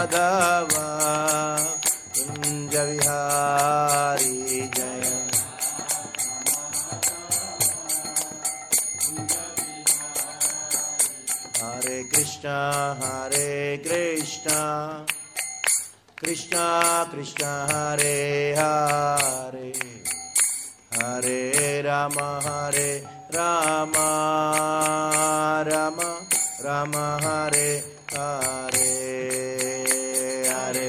माधव कुंज विहारी जय। हरे कृष्णा कृष्णा कृष्णा हरे हरे, हरे राम राम राम हरे हरे हरे।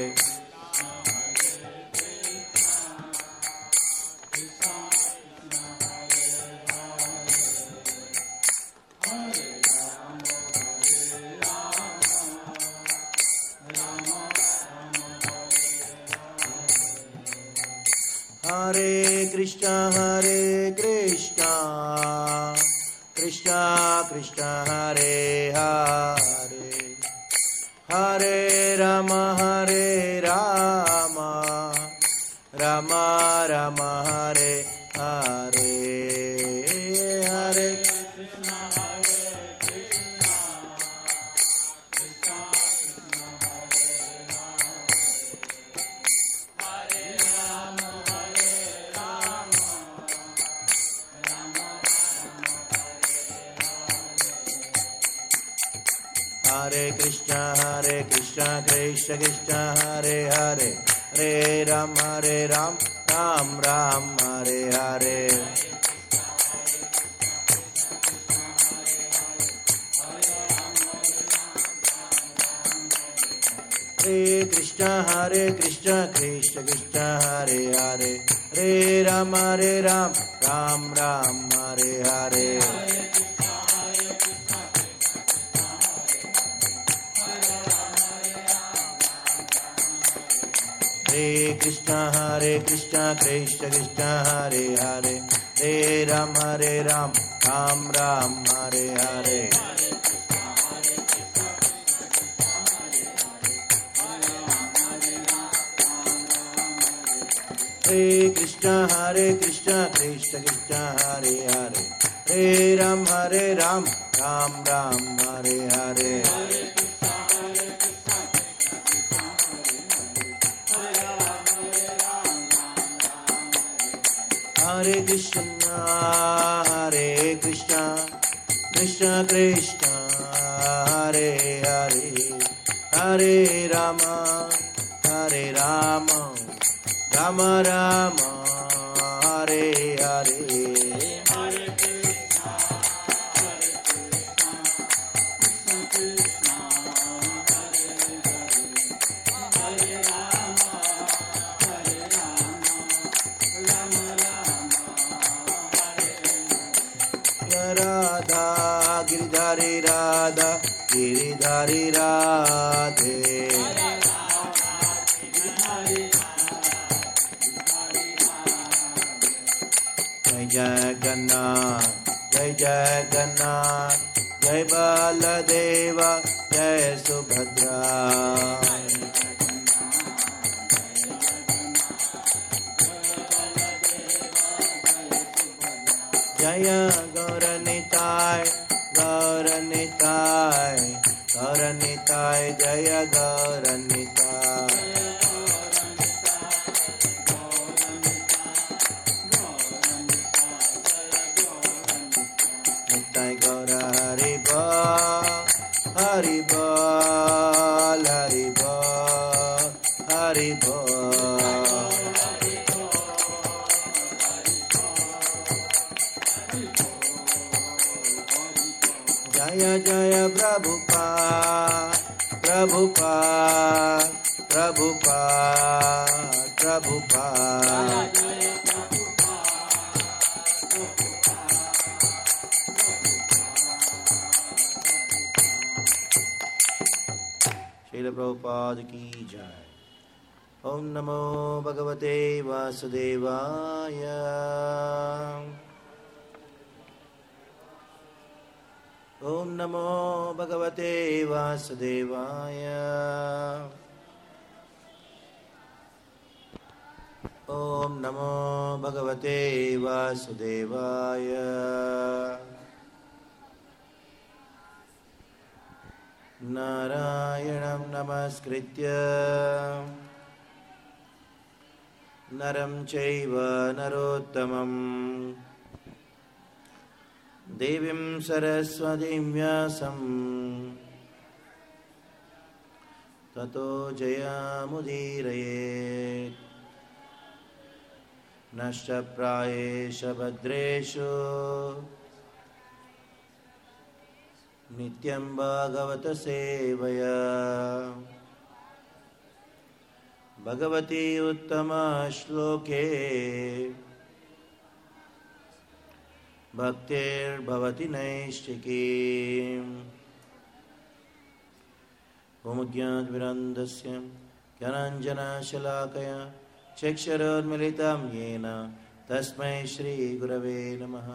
हरे कृष्णा कृष्णा कृष्णा हरे हरे, हरे राम राम राम हरे हरे हरे। हरे कृष्णा कृष्ण कृष्ण हरे हरे, हरे राम राम राम हरे हरे। हरे कृष्णा कृष्ण कृष्ण हरे हरे, हरे राम राम राम हरे हरे। हरे कृष्णा कृष्ण कृष्ण हरे हरे, हरे राम राम राम हरे हरे। हरे कृष्णा कृष्ण कृष्ण हरे हरे, हरे राम राम राम हरे हरे। हरे कृष्णा कृष्ण कृष्ण हरे हरे, हरे राम राम राम हरे हरे। राधा गिरिधारी राधा गिरिधारी राधे, जय जगन्नाथ जय जगन्नाथ, जय बलदेव जय सुभद्रा। जय गौरनिताय गौरनिताय गौरनिताय, जय गौरनिताय। निताय गौर हरि बोल हरि बोल हरि बोल हरि बोल। जय जय प्रभुपाद प्रभुपाद प्रभुपाद प्रभुपाद। श्रील प्रभुपाद की जय। ओम नमो भगवते वासुदेवाय। ओम नमो भगवते वासुदेवाय। ओम नमो भगवते वासुदेवाय। नारायणं नमस्कृत्य नरं चैव नरोत्तमं देवीं सरस्वतीं व्यासं ततो जयमुदीरयेत्। नष्टप्रायेषु भद्रेषु नित्यं भागवत सेवया भगवती उत्तमा श्लोके भक्तिर्भवति नैष्ठिकी। ओमज्ञानविरन्दस्य ज्ञानाञ्जनशलाकया चक्षुरुन्मीलितं येन तस्मै श्रीगुरवे नमः।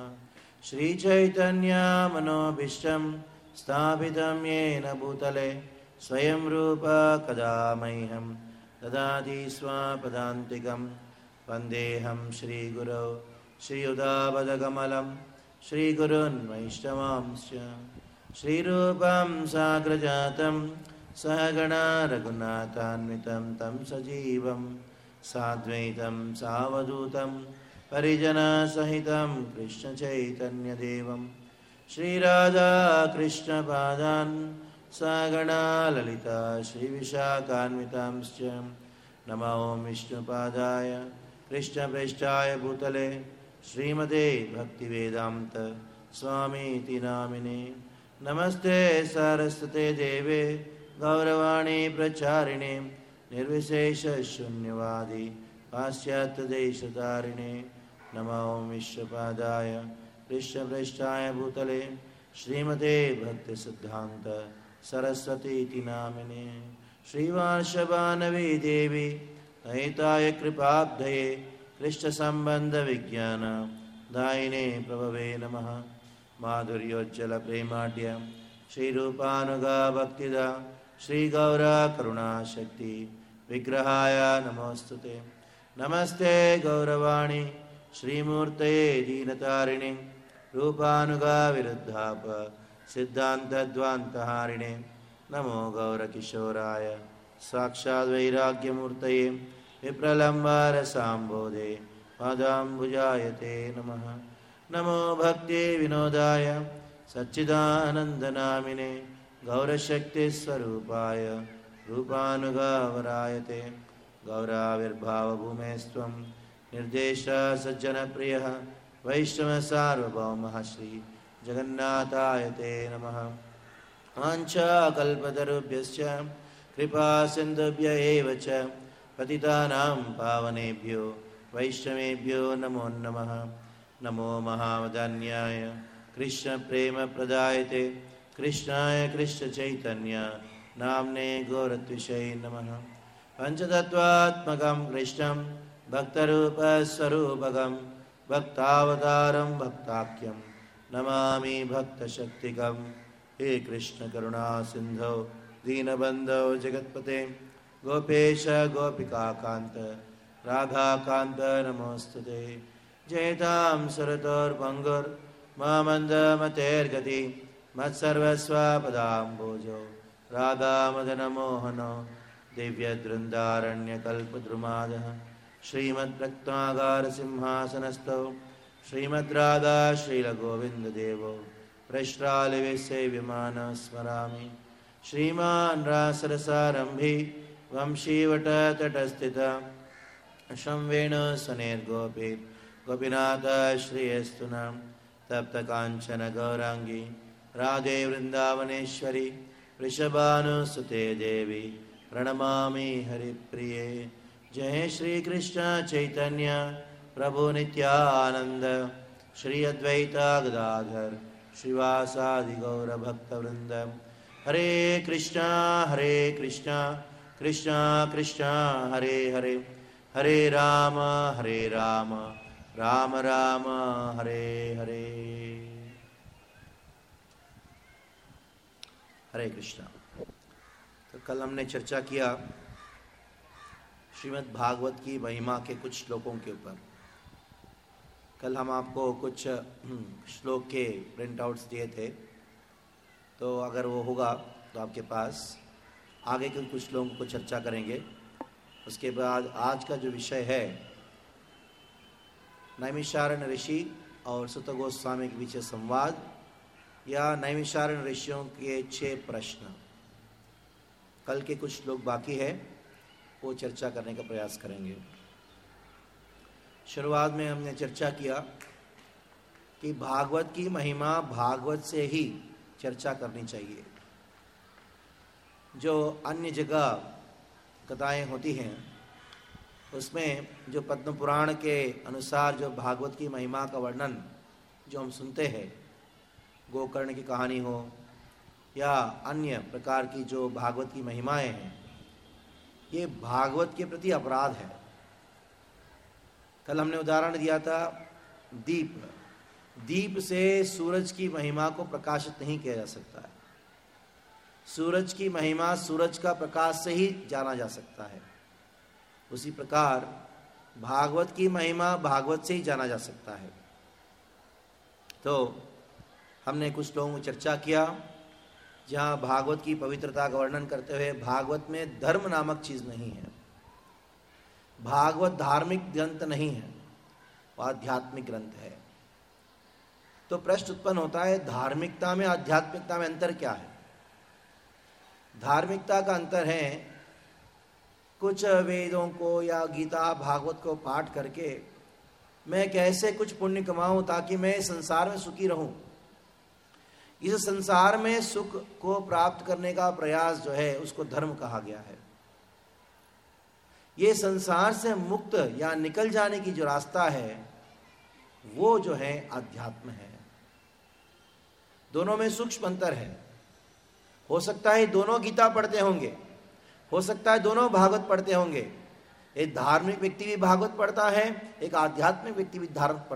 श्रीचैतन्यमनोभीष्टं स्थापितं येन भूतले स्वयं रूप कदा मह्यं ददाति स्वपदान्तिकं। वन्देऽहं श्रीगुरौ श्रीयुतापदकमलं श्रीगुरून् वैष्णवांश्च। श्रीरूपं साग्रजातं सहगणा रघुनाथान्वितं तं सजीवं साद्वैतं सावधूतं परिजनसहितं कृष्णचैतन्यदेवं श्रीराधाकृष्णपादान् सहगणा ललिता श्रीविशाखान्वितांश्च। नमो विष्णुपादाय कृष्णप्रेष्ठाय भूतले श्रीमते भक्तिवेदान्त स्वामीति नामिने। नमस्ते सारस्वते देवे गौरवाणी प्रचारिणे निर्विशेषशून्यवादी पाश्चात्यदेशतारिणे। नमो विश्वपादाय कृष्णप्रेष्ठाय भूतले श्रीमते भक्तिसिद्धान्त सरस्वतीति नामिने। श्रीवार्षभानवी देवी नयिताय कृपाब्धये कृष्णसम्बन्धविज्ञान दायिने प्रभवे नमः। माधुर्योज्ज्वल प्रेमाढ्य श्रीरूपानुगा भक्तिदा श्रीगौरा करुणाशक्ति विग्रहाय नमोस्तुते। नमस्ते गौरवाणी श्रीमूर्तये दीनतारिणे रूपानुगा विरुद्धाप सिद्धान्तध्वान्तहारिणे। नमो गौरकिशोराय साक्षाद्वैराग्यमूर्तये विप्रलम्बारसाम्बोधे पादाम्बुजाय ते नमः। नमो भक्तिविनोदाय सच्चिदानन्दनामिने गौरशक्तिस्वरूपाय रूपानुगावराय ते। गौराविर्भावभूमेस्त्वं निर्देशः सज्जनप्रियः वैष्णवसार्वभौमः श्री जगन्नाथाय ते नमः। वाञ्छाकल्पतरुभ्यश्च कृपा सिन्धुभ्य एव च पतितानां पावनेभ्यो वैष्णवेभ्यो नमो नमः। नमो महावदान्याय कृष्णप्रेमप्रदायते कृष्णाय कृष्णचैतन्य नाम्ने गौरत्विषये नमः। पञ्चतत्त्वात्मकं कृष्णं भक्तरूपस्वरूपकं भक्तावतारं भक्ताख्यं नमामि भक्तशक्तिकं। हे कृष्ण करुणा सिन्धो दीनबन्धो जगत्पते गोपेश गोपिकान्त राधाकान्त नमोस्तुते। जयतां सुरतोर्भङ्गुर्मामन्दमतेर्गति मत्सर्वस्वपदाम्बोजो राधामदनमोहनो दिव्यदृन्दारण्यकल्पद्रुमादः श्रीमद्रत्नागारसिंहासनस्थौ श्रीमद्राधा श्रीलगोविन्ददेवो प्रश्रालविसेव्यमानः स्मरामि। श्रीमान् रासरसारम्भी वंशीवटतटस्थिता संवेणुस्वनैर्गोपी गोपीनाथ श्रीयस्तुना तप्तकाञ्चन गौराङ्गी राधे वृन्दावनेश्वरी वृषभानुसुते देवी प्रणमामि हरिप्रिये। जय श्री कृष्ण चैतन्य प्रभु नित्यानंद श्री अद्वैता गदाधर श्रीवासादि गौर भक्तवृंद। हरे कृष्णा कृष्णा कृष्णा हरे हरे हरे राम राम राम हरे हरे। हरे कृष्णा। तो कल हमने चर्चा किया श्रीमद् भागवत की महिमा के कुछ श्लोकों के ऊपर। कल हम आपको कुछ श्लोक के प्रिंट आउट्स दिए थे, तो अगर वो होगा तो आपके पास आगे के कुछ लोगों को चर्चा करेंगे। उसके बाद आज का जो विषय है नैमिषारण्य ऋषि और सुत गोस्वामी के बीच संवाद या नैमिषारण्य ऋषियों के 6 प्रश्न। कल के कुछ लोग बाकी है, वो चर्चा करने का प्रयास करेंगे। शुरुआत में हमने चर्चा किया कि भागवत की महिमा भागवत से ही चर्चा करनी चाहिए। जो अन्य जगह कथाएं होती हैं उसमें जो पद्म पुराण के अनुसार जो भागवत की महिमा का वर्णन जो हम सुनते हैं, गोकर्ण की कहानी हो या अन्य प्रकार की जो भागवत की महिमाएं हैं, ये भागवत के प्रति अपराध है। कल हमने उदाहरण दिया था दीप। दीप से सूरज की महिमा को प्रकाशित नहीं किया जा सकता है। सूरज की महिमा सूरज का प्रकाश से ही जाना जा सकता है। उसी प्रकार भागवत की महिमा भागवत से ही जाना जा सकता है। तो हमने कुछ लोगों को चर्चा किया जहाँ भागवत की पवित्रता का वर्णन करते हुए भागवत में धर्म नामक चीज नहीं है। भागवत धार्मिक ग्रंथ नहीं है, वह आध्यात्मिक ग्रंथ है। तो प्रश्न उत्पन्न होता है, धार्मिकता में आध्यात्मिकता में अंतर क्या है? धार्मिकता का अंतर है कुछ वेदों को या गीता भागवत को पाठ करके मैं कैसे कुछ पुण्य कमाऊं ताकि मैं संसार में सुखी रहूं। इस संसार में सुख को प्राप्त करने का प्रयास जो है उसको धर्म कहा गया है। ये संसार से मुक्त या निकल जाने की जो रास्ता है वो जो है अध्यात्म है। दोनों में सूक्ष्म अंतर है। हो सकता है दोनों गीता पढ़ते होंगे, हो सकता है दोनों भागवत पढ़ते होंगे। एक धार्मिक व्यक्ति भी भागवत पढ़ता है, एक आध्यात्मिक व्यक्ति भी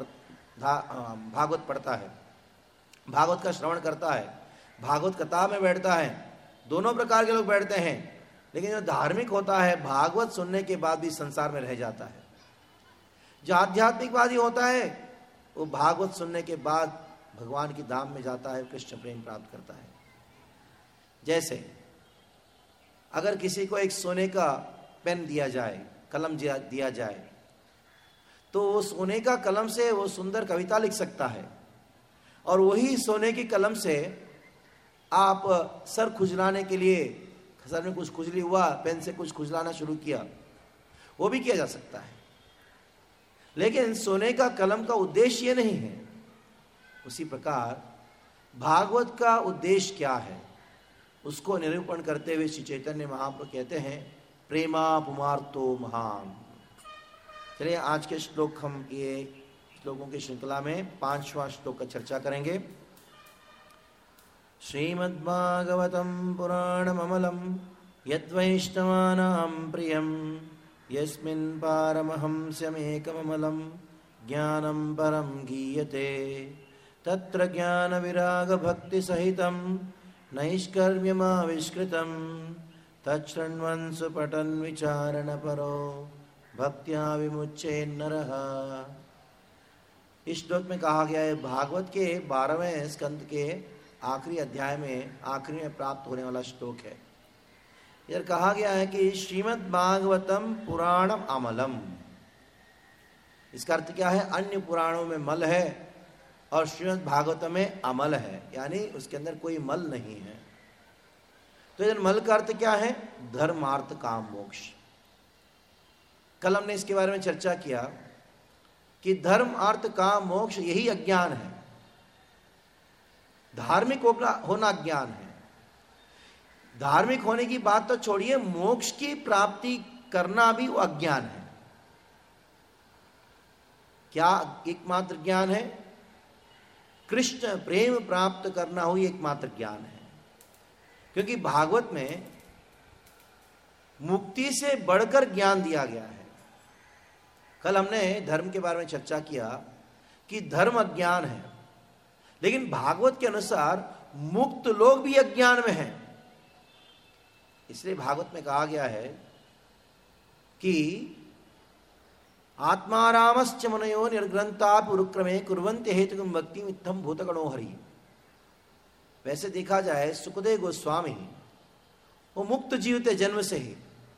भागवत पढ़ता है, भागवत का श्रवण करता है, भागवत कथा में बैठता है। दोनों प्रकार के लोग बैठते हैं, लेकिन जो धार्मिक होता है भागवत सुनने के बाद भी संसार में रह जाता है। जो आध्यात्मिकवादी होता है वो भागवत सुनने के बाद भगवान की धाम में जाता है, कृष्ण प्रेम प्राप्त करता है। जैसे अगर किसी को एक सोने का पेन दिया जाए, कलम दिया जाए, तो वो सोने का कलम से वो सुंदर कविता लिख सकता है, और वही सोने की कलम से आप सर खुजलाने के लिए, सर में कुछ खुजली हुआ, पेन से कुछ खुजलाना शुरू किया, वो भी किया जा सकता है। लेकिन सोने का कलम का उद्देश्य ये नहीं है। उसी प्रकार भागवत का उद्देश्य क्या है उसको निरूपण करते हुए श्री चैतन्य महाप्रभु कहते हैं, प्रेमा पुमार्तो महान। चलिए आज के श्लोक हम ये श्लोकों की श्रृंखला में 5वां श्लोक का चर्चा करेंगे। श्रीमद्भागवतम पुराणममलं यद्वैष्णवानां प्रियं यस्मिन् पारमहंस्यमेकममलं ज्ञानं परं गीयते तत्र ज्ञानविरागभक्तिसहितं नैष्कर्म्यमाविष्कृतं तच्छृण्वन् सुपठन् विचारणपरो भक्त्या विमुच्येन्नरः। इस श्लोक में कहा गया है भागवत के 12वें स्कंद के आखिरी अध्याय में आखिरी में प्राप्त होने वाला श्लोक है। इधर कहा गया है कि श्रीमद् भागवतम पुराणम अमलम। इसका अर्थ क्या है? अन्य पुराणों में मल है और श्रीमद् भागवतम में अमल है, यानी उसके अंदर कोई मल नहीं है। तो इधर मल का अर्थ क्या है? धर्मार्थ काम मोक्ष। कल हमने इसके बारे में चर्चा किया कि धर्म अर्थ काम मोक्ष यही अज्ञान है। धार्मिक होना ज्ञान है। धार्मिक होने की बात तो छोड़िए, मोक्ष की प्राप्ति करना भी वो अज्ञान है। क्या एकमात्र ज्ञान है? कृष्ण प्रेम प्राप्त करना हो एकमात्र ज्ञान है। क्योंकि भागवत में मुक्ति से बढ़कर ज्ञान दिया गया है। कल हमने धर्म के बारे में चर्चा किया कि धर्म अज्ञान है, लेकिन भागवत के अनुसार मुक्त लोग भी अज्ञान में हैं। इसलिए भागवत में कहा गया है कि आत्मारामश्च मुनयो निर्ग्रंथापि उरुक्रमे कुर्वन्ति हेतुकं भक्तिं इत्थं भूतगणो हरि। वैसे देखा जाए सुखदेव गोस्वामी वो मुक्त जीव थे जन्म से ही।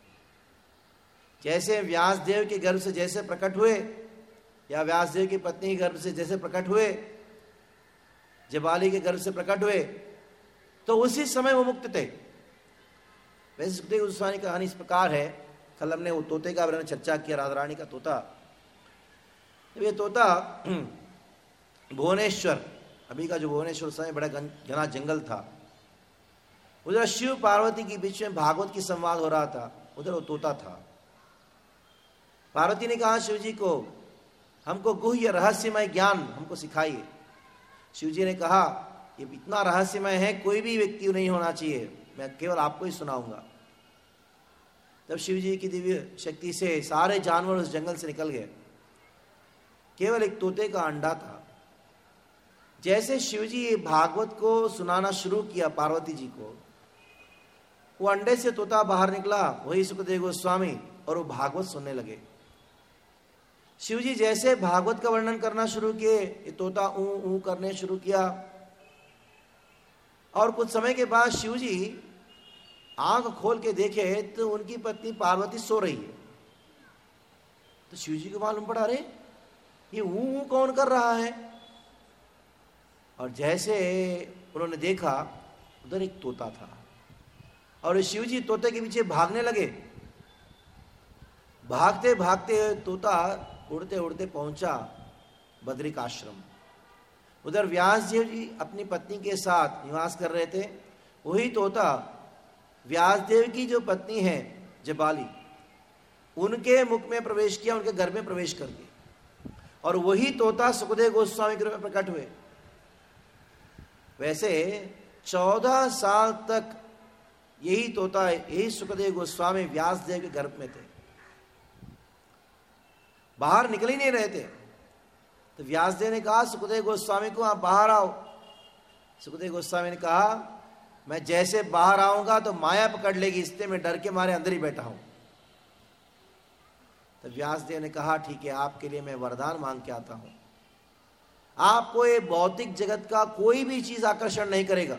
जैसे व्यासदेव के गर्भ से जैसे प्रकट हुए, या व्यासदेव की पत्नी के गर्भ से जैसे प्रकट हुए, जबाली के गर्भ से प्रकट हुए, तो उसी समय वो मुक्त थे। वैसे सुखदेव गोस्वामी की कहानी इस प्रकार है। कल हमने वो तोते का बारे में चर्चा किया, राधा रानी का तोता। तो ये तोता भुवनेश्वर, अभी का जो भुवनेश्वर समय बड़ा घना जंगल था, उधर शिव पार्वती के बीच में भागवत की संवाद हो रहा था, उधर वो तोता था। पार्वती ने कहा शिव जी को, हमको गुह्य रहस्यमय ज्ञान हमको सिखाइए। शिव जी ने कहा ये इतना रहस्यमय है, कोई भी व्यक्ति नहीं होना चाहिए, मैं केवल आपको ही सुनाऊंगा। तब शिव जी की दिव्य शक्ति से सारे जानवर उस जंगल से निकल गए, केवल एक तोते का अंडा था। जैसे शिव जी भागवत को सुनाना शुरू किया पार्वती जी को, वो अंडे से तोता बाहर निकला, वही सुखदेव गोस्वामी, और वो भागवत सुनने लगे। शिव जी जैसे भागवत का वर्णन करना शुरू किए, ये तोता ऊ ऊ करने शुरू किया। और कुछ समय के बाद शिव जी आंख खोल के देखे तो उनकी पत्नी पार्वती सो रही है। तो शिव जी को मालूम पड़ा, अरे ये ऊ कौन कर रहा है। और जैसे उन्होंने देखा, उधर एक तोता था, और शिव जी तोते के पीछे भागने लगे। भागते भागते तोता उड़ते उड़ते पहुंचा बद्रिक आश्रम। उधर व्यास जी अपनी पत्नी के साथ निवास कर रहे थे। वही तोता व्यासदेव की जो पत्नी है जबाली, उनके मुख में प्रवेश किया, उनके घर में प्रवेश कर गया। और वही तोता सुखदेव गोस्वामी के रूप में प्रकट हुए। वैसे 14 साल तक यही तोता, यही सुखदेव गोस्वामी व्यासदेव के गर्भ में थे, बाहर निकल ही नहीं रहे थे। तो व्यासदेव ने कहा सुखदेव गोस्वामी को, आप बाहर आओ। सुखदेव गोस्वामी ने कहा मैं जैसे बाहर आऊंगा तो माया पकड़ लेगी, इसलिए मैं डर के मारे अंदर ही बैठा हूं। तो व्यासदेव ने कहा ठीक है, आपके लिए मैं वरदान मांग के आता हूं। आपको ये भौतिक जगत का कोई भी चीज आकर्षण नहीं करेगा।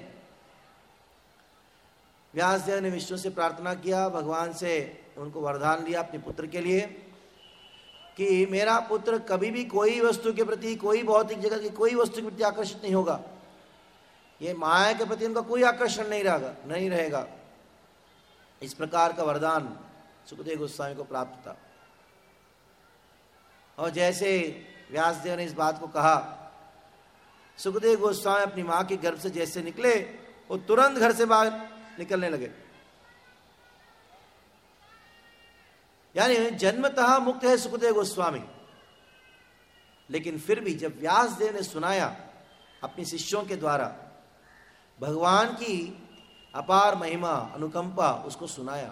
व्यासदेव ने विष्णु से प्रार्थना किया, भगवान से उनको वरदान लिया अपने पुत्र के लिए कि मेरा पुत्र कभी भी कोई वस्तु के प्रति, कोई भौतिक जगत की कोई वस्तु के प्रति आकर्षित नहीं होगा। ये माया के प्रति उनका कोई आकर्षण नहीं रहेगा। इस प्रकार का वरदान सुखदेव गोस्वामी को प्राप्त था। और जैसे व्यासदेव ने इस बात को कहा, सुखदेव गोस्वामी अपनी मां के गर्भ से जैसे निकले, वो तुरंत घर से बाहर निकलने लगे। यानी जन्मतः मुक्त है सुखदेव गोस्वामी। लेकिन फिर भी जब व्यासदेव ने सुनाया अपने शिष्यों के द्वारा भगवान की अपार महिमा, अनुकंपा, उसको सुनाया,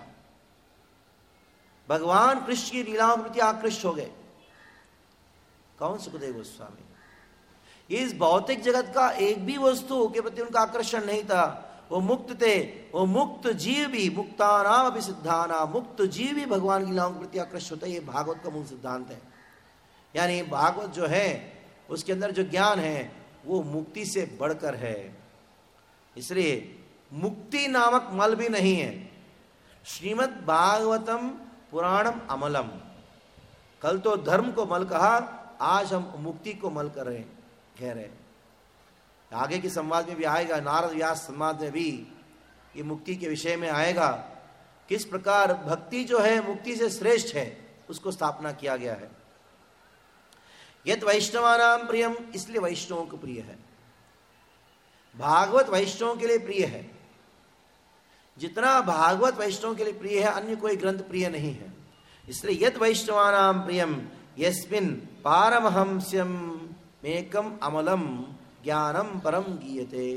भगवान कृष्ण की लीलाओं के प्रति आकृष्ट हो गए। कौन? सुखदेव गोस्वामी। इस भौतिक जगत का एक भी वस्तु के प्रति उनका आकर्षण नहीं था। वो मुक्त थे। वो मुक्त जीव भी, मुक्तानाम अपि सिद्धानाम, मुक्त जीव भी भगवान की लीलाओं के प्रति आकृष्ट होता है। ये भागवत का मूल सिद्धांत है। यानी भागवत जो है उसके अंदर जो ज्ञान है वो मुक्ति से बढ़कर है। इसलिए मुक्ति नामक मल भी नहीं है। श्रीमद् भागवतम पुराणम अमलम। कल तो धर्म को मल कहा, आज हम मुक्ति को मल कर रहे कह रहे। आगे की संवाद में भी आएगा, नारद व्यास संवाद में भी ये मुक्ति के विषय में आएगा, किस प्रकार भक्ति जो है मुक्ति से श्रेष्ठ है, उसको स्थापना किया गया है। यत वैष्णवानाम प्रियम, इसलिए वैष्णवों को प्रिय है। भागवत वैष्णवों के लिए प्रिय है। जितना भागवत वैष्णवों के लिए प्रिय है, अन्य कोई ग्रंथ प्रिय नहीं है। इसलिए यत वैष्णवानाम प्रियम यस्मिन् पारमहंस्यम मेकम अमलम ज्ञानम परम गीयते।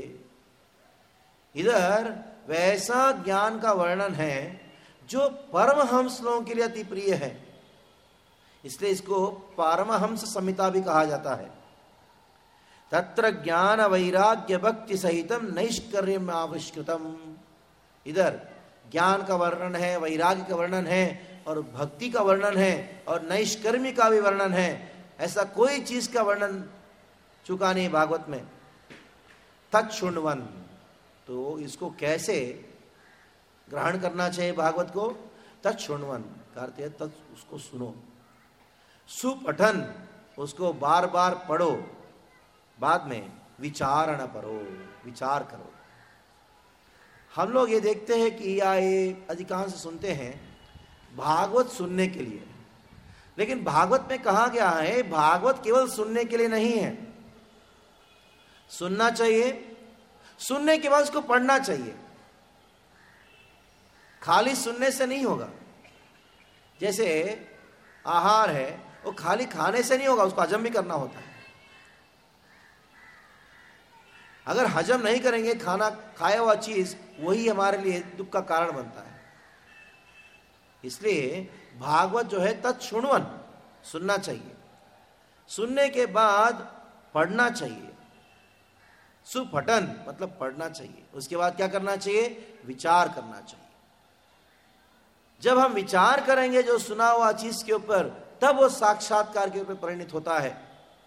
इधर वैसा ज्ञान का वर्णन है जो परमहंस लोगों के लिए अति प्रिय है। इसलिए इसको पारमहंस संहिता भी कहा जाता है। तत्र ज्ञान वैराग्य भक्ति सहितम नैष्कर्म्य आविष्कृतम। इधर ज्ञान का वर्णन है, वैराग्य का वर्णन है, और भक्ति का वर्णन है, और नैष्कर्म्य का भी वर्णन है। ऐसा कोई चीज का वर्णन चुका नहीं भागवत में। तत्शृण्वन, तो इसको कैसे ग्रहण करना चाहिए भागवत को। तत्शृण्वन का अर्थ है उसको सुनो, सुपठन उसको बार बार पढ़ो, बाद में विचारण करो, विचार करो। हम लोग ये देखते हैं कि या ये अधिकांश सुनते हैं भागवत सुनने के लिए, लेकिन भागवत में कहा गया है भागवत केवल सुनने के लिए नहीं है। सुनना चाहिए, सुनने के बाद उसको पढ़ना चाहिए। खाली सुनने से नहीं होगा। जैसे आहार है वो खाली खाने से नहीं होगा, उसको हजम भी करना होता है। अगर हजम नहीं करेंगे खाना, खाया हुआ चीज, वही हमारे लिए दुख का कारण बनता है। इसलिए भागवत जो है तत्शृण्वन, सुनना चाहिए, सुनने के बाद पढ़ना चाहिए। सुपठन मतलब पढ़ना चाहिए। उसके बाद क्या करना चाहिए? विचार करना चाहिए। जब हम विचार करेंगे जो सुना हुआ चीज के ऊपर, तब वो साक्षात्कार के ऊपर परिणत होता है।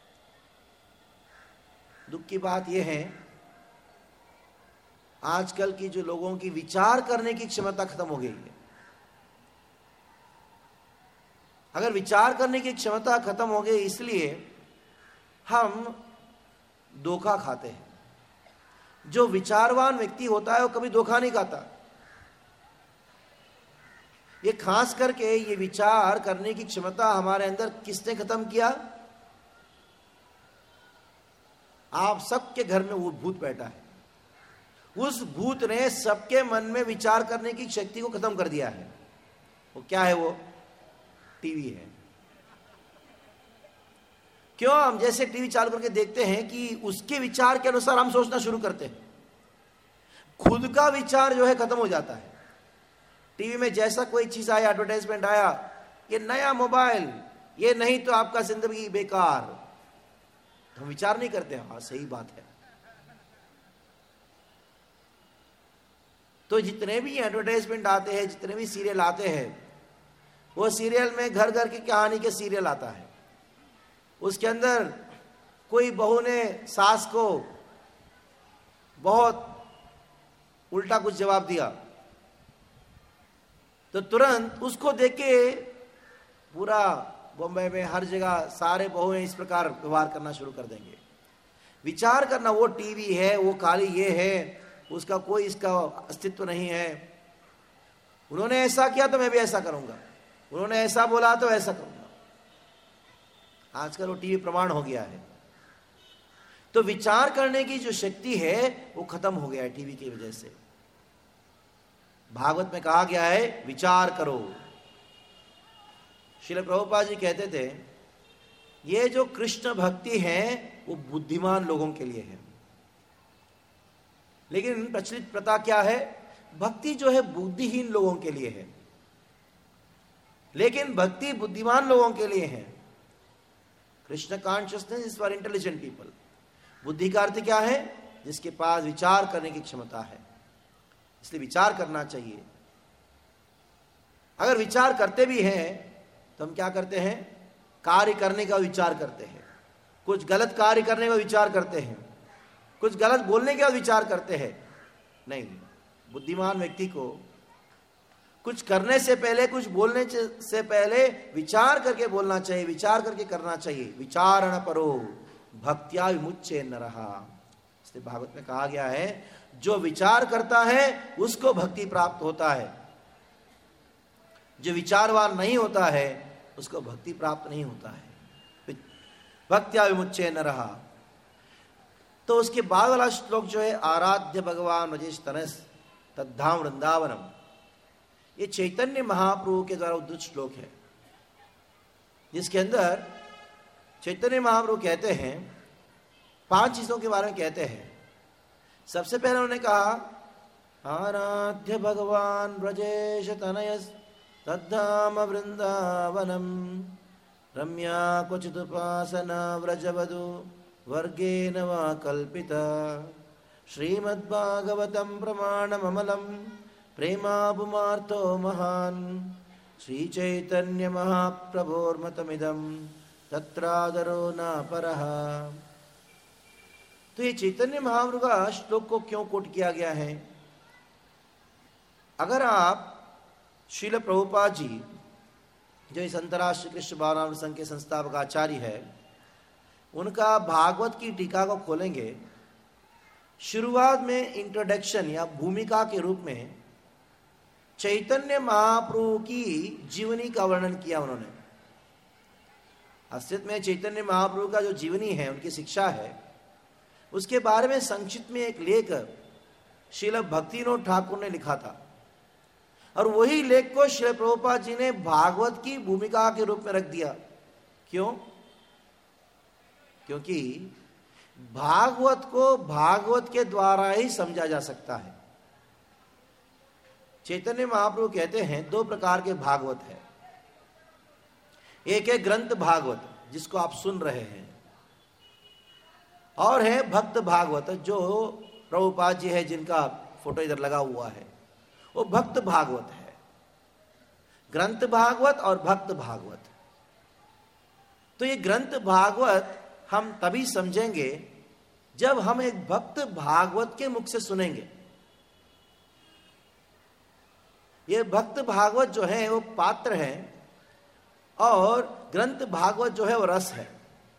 दुख की बात यह है आजकल की जो लोगों की विचार करने की क्षमता खत्म हो गई है। अगर विचार करने की क्षमता खत्म हो गई, इसलिए हम धोखा खाते हैं। जो विचारवान व्यक्ति होता है वो कभी धोखा नहीं खाता। ये खास करके ये विचार करने की क्षमता हमारे अंदर किसने खत्म किया? आप सबके घर में वो भूत बैठा है। उस भूत ने सबके मन में विचार करने की शक्ति को खत्म कर दिया है। वो क्या है? वो टीवी है। क्यों? हम जैसे टीवी चालू करके देखते हैं कि उसके विचार के अनुसार हम सोचना शुरू करते हैं। खुद का विचार जो है खत्म हो जाता है। टीवी में जैसा कोई चीज आया, एडवर्टाइजमेंट आया, ये नया मोबाइल, ये नहीं तो आपका जिंदगी बेकार, तो हम विचार नहीं करते। हाँ सही बात है। तो जितने भी एडवर्टाइजमेंट आते हैं, जितने भी सीरियल आते हैं, वो सीरियल में घर घर की कहानी के सीरियल आता है। उसके अंदर कोई बहू ने सास को बहुत उल्टा कुछ जवाब दिया, तो तुरंत उसको देख के पूरा बॉम्बे में हर जगह सारे बहुएं इस प्रकार व्यवहार करना शुरू कर देंगे। विचार करना, वो टीवी है, वो खाली ये है, उसका कोई इसका अस्तित्व नहीं है। उन्होंने ऐसा किया तो मैं भी ऐसा करूंगा, उन्होंने ऐसा बोला तो ऐसा करूंगा। आजकल वो टीवी प्रमाण हो गया है। तो विचार करने की जो शक्ति है वो खत्म हो गया है टीवी की वजह से। भागवत में कहा गया है विचार करो। श्रील प्रभुपाद जी कहते थे ये जो कृष्ण भक्ति है वो बुद्धिमान लोगों के लिए है, लेकिन प्रचलित प्रथा क्या है? भक्ति जो है बुद्धिहीन लोगों के लिए है। लेकिन भक्ति बुद्धिमान लोगों के लिए है। Krishna consciousness is for intelligent people. बुद्धि का अर्थ क्या है? जिसके पास विचार करने की क्षमता है। इसलिए विचार करना चाहिए। अगर विचार करते भी हैं तो हम क्या करते हैं? कार्य करने का विचार करते हैं, कुछ गलत कार्य करने का विचार करते हैं, कुछ गलत बोलने का विचार करते हैं। नहीं, बुद्धिमान व्यक्ति को कुछ करने से पहले, कुछ बोलने से पहले विचार करके बोलना चाहिए, विचार करके करना चाहिए। विचारण परो भक्त्या विमुच्य नरहा। इसलिए भागवत में कहा गया है जो विचार करता है उसको भक्ति प्राप्त होता है, जो विचारवान नहीं होता है उसको भक्ति प्राप्त नहीं होता है। भक्त्या विमुच्य नरहा। तो उसके बाद वाला श्लोक जो है आराध्य भगवान व्रजेश तनस तद्धाम वृंदावनम, ये चैतन्य महाप्रभु के द्वारा उद्धृत श्लोक है, जिसके अंदर चैतन्य महाप्रभु कहते हैं 5 चीजों के बारे में कहते हैं। सबसे पहले उन्होंने कहा आराध्य भगवान ब्रजेश तनयस तद्धाम वृंदावनम रम्या क्वचिदुपासना व्रजवधु वर्गेन वा कल्पिता श्रीमद्भागवतं प्रमाणममलं प्रेमापुमार्थो महान् श्रीचैतन्य महाप्रभोर्मतमिदं तत्रादरो न परः। तो ये चैतन्य महाप्रभु का श्लोक को क्यों कोट किया गया है? अगर आप श्रील प्रभुपाद जी जो इस अंतर्राष्ट्रीय कृष्ण भावनामृत संघ के संस्थापक आचार्य है, उनका भागवत की टीका को खोलेंगे, शुरुआत में इंट्रोडक्शन या भूमिका के रूप में चैतन्य महाप्रभु की जीवनी का वर्णन किया उन्होंने। असलियत में चैतन्य महाप्रभु का जो जीवनी है, उनकी शिक्षा है, उसके बारे में संक्षिप्त में एक लेख श्रील भक्तिविनोद ठाकुर ने लिखा था, और वही लेख को श्रील प्रभुपाद जी ने भागवत की भूमिका के रूप में रख दिया। क्यों? क्योंकि भागवत को भागवत के द्वारा ही समझा जा सकता है। चैतन्य महाप्रभु कहते हैं दो प्रकार के भागवत है। एक है ग्रंथ भागवत जिसको आप सुन रहे हैं, और है भक्त भागवत जो प्रभुपाद जी है जिनका फोटो इधर लगा हुआ है, वो भक्त भागवत है। ग्रंथ भागवत और भक्त भागवत। तो ये ग्रंथ भागवत हम तभी समझेंगे जब हम एक भक्त भागवत के मुख से सुनेंगे। ये भक्त भागवत जो है वो पात्र है, और ग्रंथ भागवत जो है वो रस है।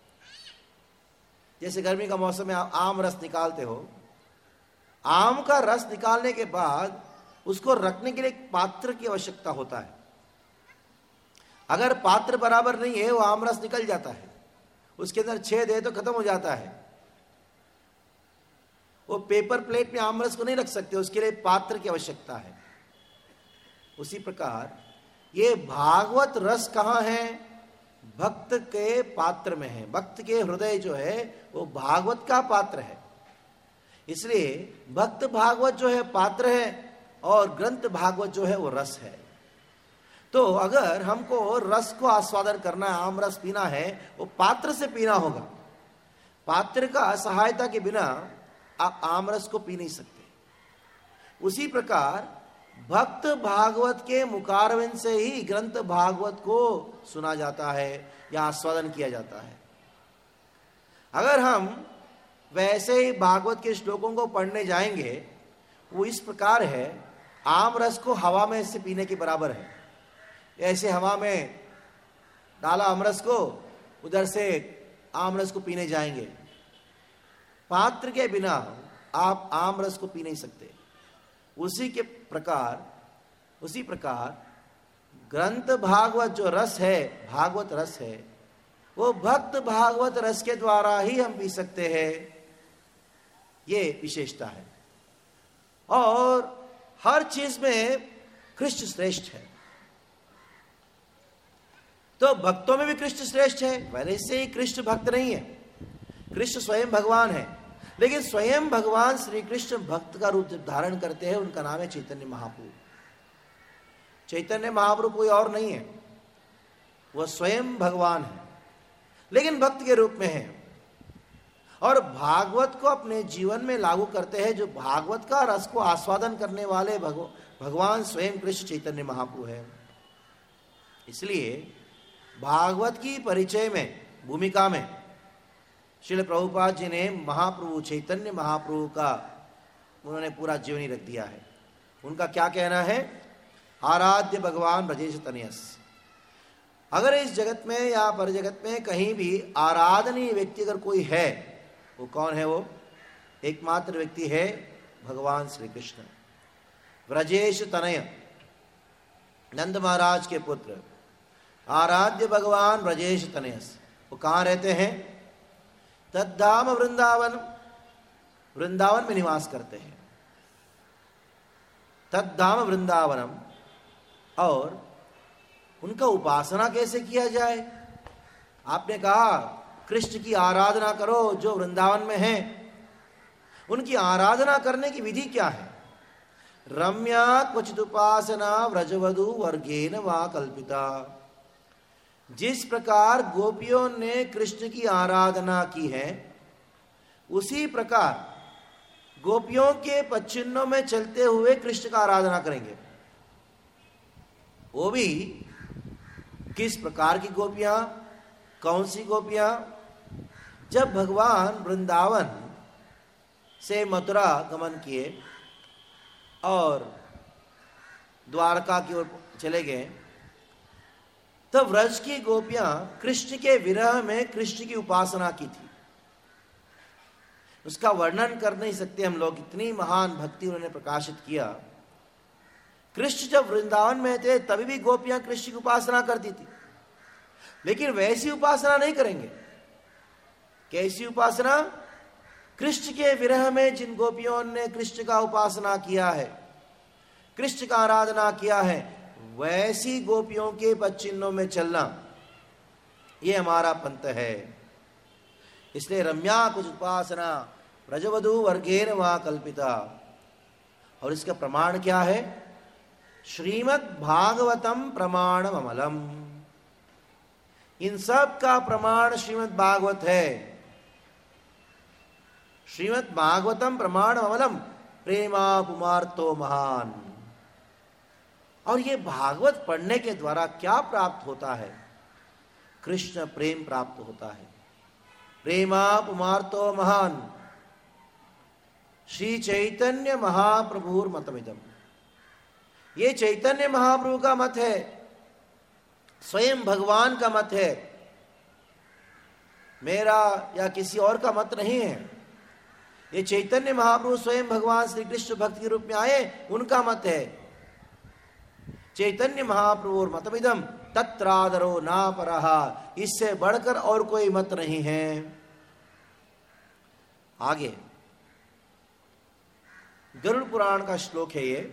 जैसे गर्मी का मौसम में आप आम रस निकालते हो, आम का रस निकालने के बाद उसको रखने के लिए एक पात्र की आवश्यकता होता है। अगर पात्र बराबर नहीं है, वो आम रस निकल जाता है, उसके अंदर छेद है तो खत्म हो जाता है। वो पेपर प्लेट में आम रस को नहीं रख सकते, उसके लिए पात्र की आवश्यकता है। उसी प्रकार ये भागवत रस कहाँ है? भक्त के पात्र में है। भक्त के हृदय जो है वो भागवत का पात्र है। इसलिए भक्त भागवत जो है पात्र है, और ग्रंथ भागवत जो है वो रस है। तो अगर हमको रस को आस्वादन करना है, आम रस पीना है, वो पात्र से पीना होगा। पात्र का सहायता के बिना आप आम रस को पी नहीं सकते। उसी प्रकार भक्त भागवत के मुखारविंद से ही ग्रंथ भागवत को सुना जाता है या आस्वादन किया जाता है। अगर हम वैसे ही भागवत के श्लोकों को पढ़ने जाएंगे, वो इस प्रकार है, आम रस को हवा में से पीने के बराबर है। ऐसे हवा में डाला आमरस को, उधर से आमरस को पीने जाएंगे। पात्र के बिना आप आमरस को पी नहीं सकते। उसी प्रकार ग्रंथ भागवत जो रस है, भागवत रस है, वो भक्त भागवत रस के द्वारा ही हम पी सकते हैं। ये विशेषता है। और हर चीज में कृष्ण श्रेष्ठ है। तो भक्तों में भी कृष्ण श्रेष्ठ है। पहले से ही कृष्ण भक्त नहीं है, कृष्ण स्वयं भगवान है। लेकिन स्वयं भगवान श्री कृष्ण भक्त का रूप जब धारण करते हैं, उनका नाम है चैतन्य महाप्रभु। चैतन्य महाप्रभु कोई और नहीं है, वह स्वयं भगवान है, लेकिन भक्त के रूप में है। और भागवत को अपने जीवन में लागू करते हैं। जो भागवत का रस को आस्वादन करने वाले भगवान स्वयं कृष्ण चैतन्य महाप्रभु है। इसलिए भागवत की परिचय में, भूमिका में श्रील प्रभुपाद जी ने महाप्रभु चैतन्य महाप्रभु का उन्होंने पूरा जीवनी रख दिया है। उनका क्या कहना है? आराध्य भगवान ब्रजेश तनयस। अगर इस जगत में या पर जगत में कहीं भी आराधनीय व्यक्ति अगर कोई है, वो कौन है? वो एकमात्र व्यक्ति है भगवान श्री कृष्ण। ब्रजेश तनय, नंद महाराज के पुत्र, आराध्य भगवान ब्रजेश तनयस। वो कहाँ रहते हैं? तद्धाम वृंदावन, वृंदावन में निवास करते हैं। तद्धाम वृंदावनम। और उनका उपासना कैसे किया जाए? आपने कहा कृष्ण की आराधना करो जो वृंदावन में है। उनकी आराधना करने की विधि क्या है? रम्या क्वचित उपासना व्रजवधु वर्गेन वा कल्पिता। जिस प्रकार गोपियों ने कृष्ण की आराधना की है, उसी प्रकार गोपियों के पच्चिन्नों में चलते हुए कृष्ण का आराधना करेंगे। वो भी किस प्रकार की गोपियां? कौन सी गोपियां? जब भगवान वृंदावन से मथुरा गमन किए और द्वारका की ओर चले गए, तब व्रज की गोपियां कृष्ण के विरह में कृष्ण की उपासना की थी। उसका वर्णन कर नहीं सकते हम लोग, इतनी महान भक्ति उन्होंने प्रकाशित किया। कृष्ण जब वृंदावन में थे तभी भी गोपियां कृष्ण की उपासना करती थी, लेकिन वैसी उपासना नहीं करेंगे। कैसी उपासना? कृष्ण के विरह में जिन गोपियों ने कृष्ण का उपासना किया है, कृष्ण का आराधना किया है, वैसी गोपियों के पदचिन्हों में चलना, ये हमारा पंथ है। इसलिए रम्या कुछ उपासना ब्रजवधू वर्गेण वा कल्पिता। और इसका प्रमाण क्या है? श्रीमद् भागवतम प्रमाणम अमलम। इन सब का प्रमाण श्रीमद् भागवत है। श्रीमद् भागवतम प्रमाण अमलम प्रेमा पुमार्तो महान। और ये भागवत पढ़ने के द्वारा क्या प्राप्त होता है? कृष्ण प्रेम प्राप्त होता है। प्रेमा पुमार्तो महान, श्री चैतन्य महाप्रभुर मतमिदम। ये चैतन्य महाप्रभु का मत है, स्वयं भगवान का मत है, मेरा या किसी और का मत नहीं है। ये चैतन्य महाप्रभु स्वयं भगवान श्री कृष्ण भक्त के रूप में आए, उनका मत है। चैतन्य महाप्रभु और मतमिदम तत्रादरो ना परहा। इससे बढ़कर और कोई मत नहीं है। आगे गरुड़ पुराण का श्लोक है ये।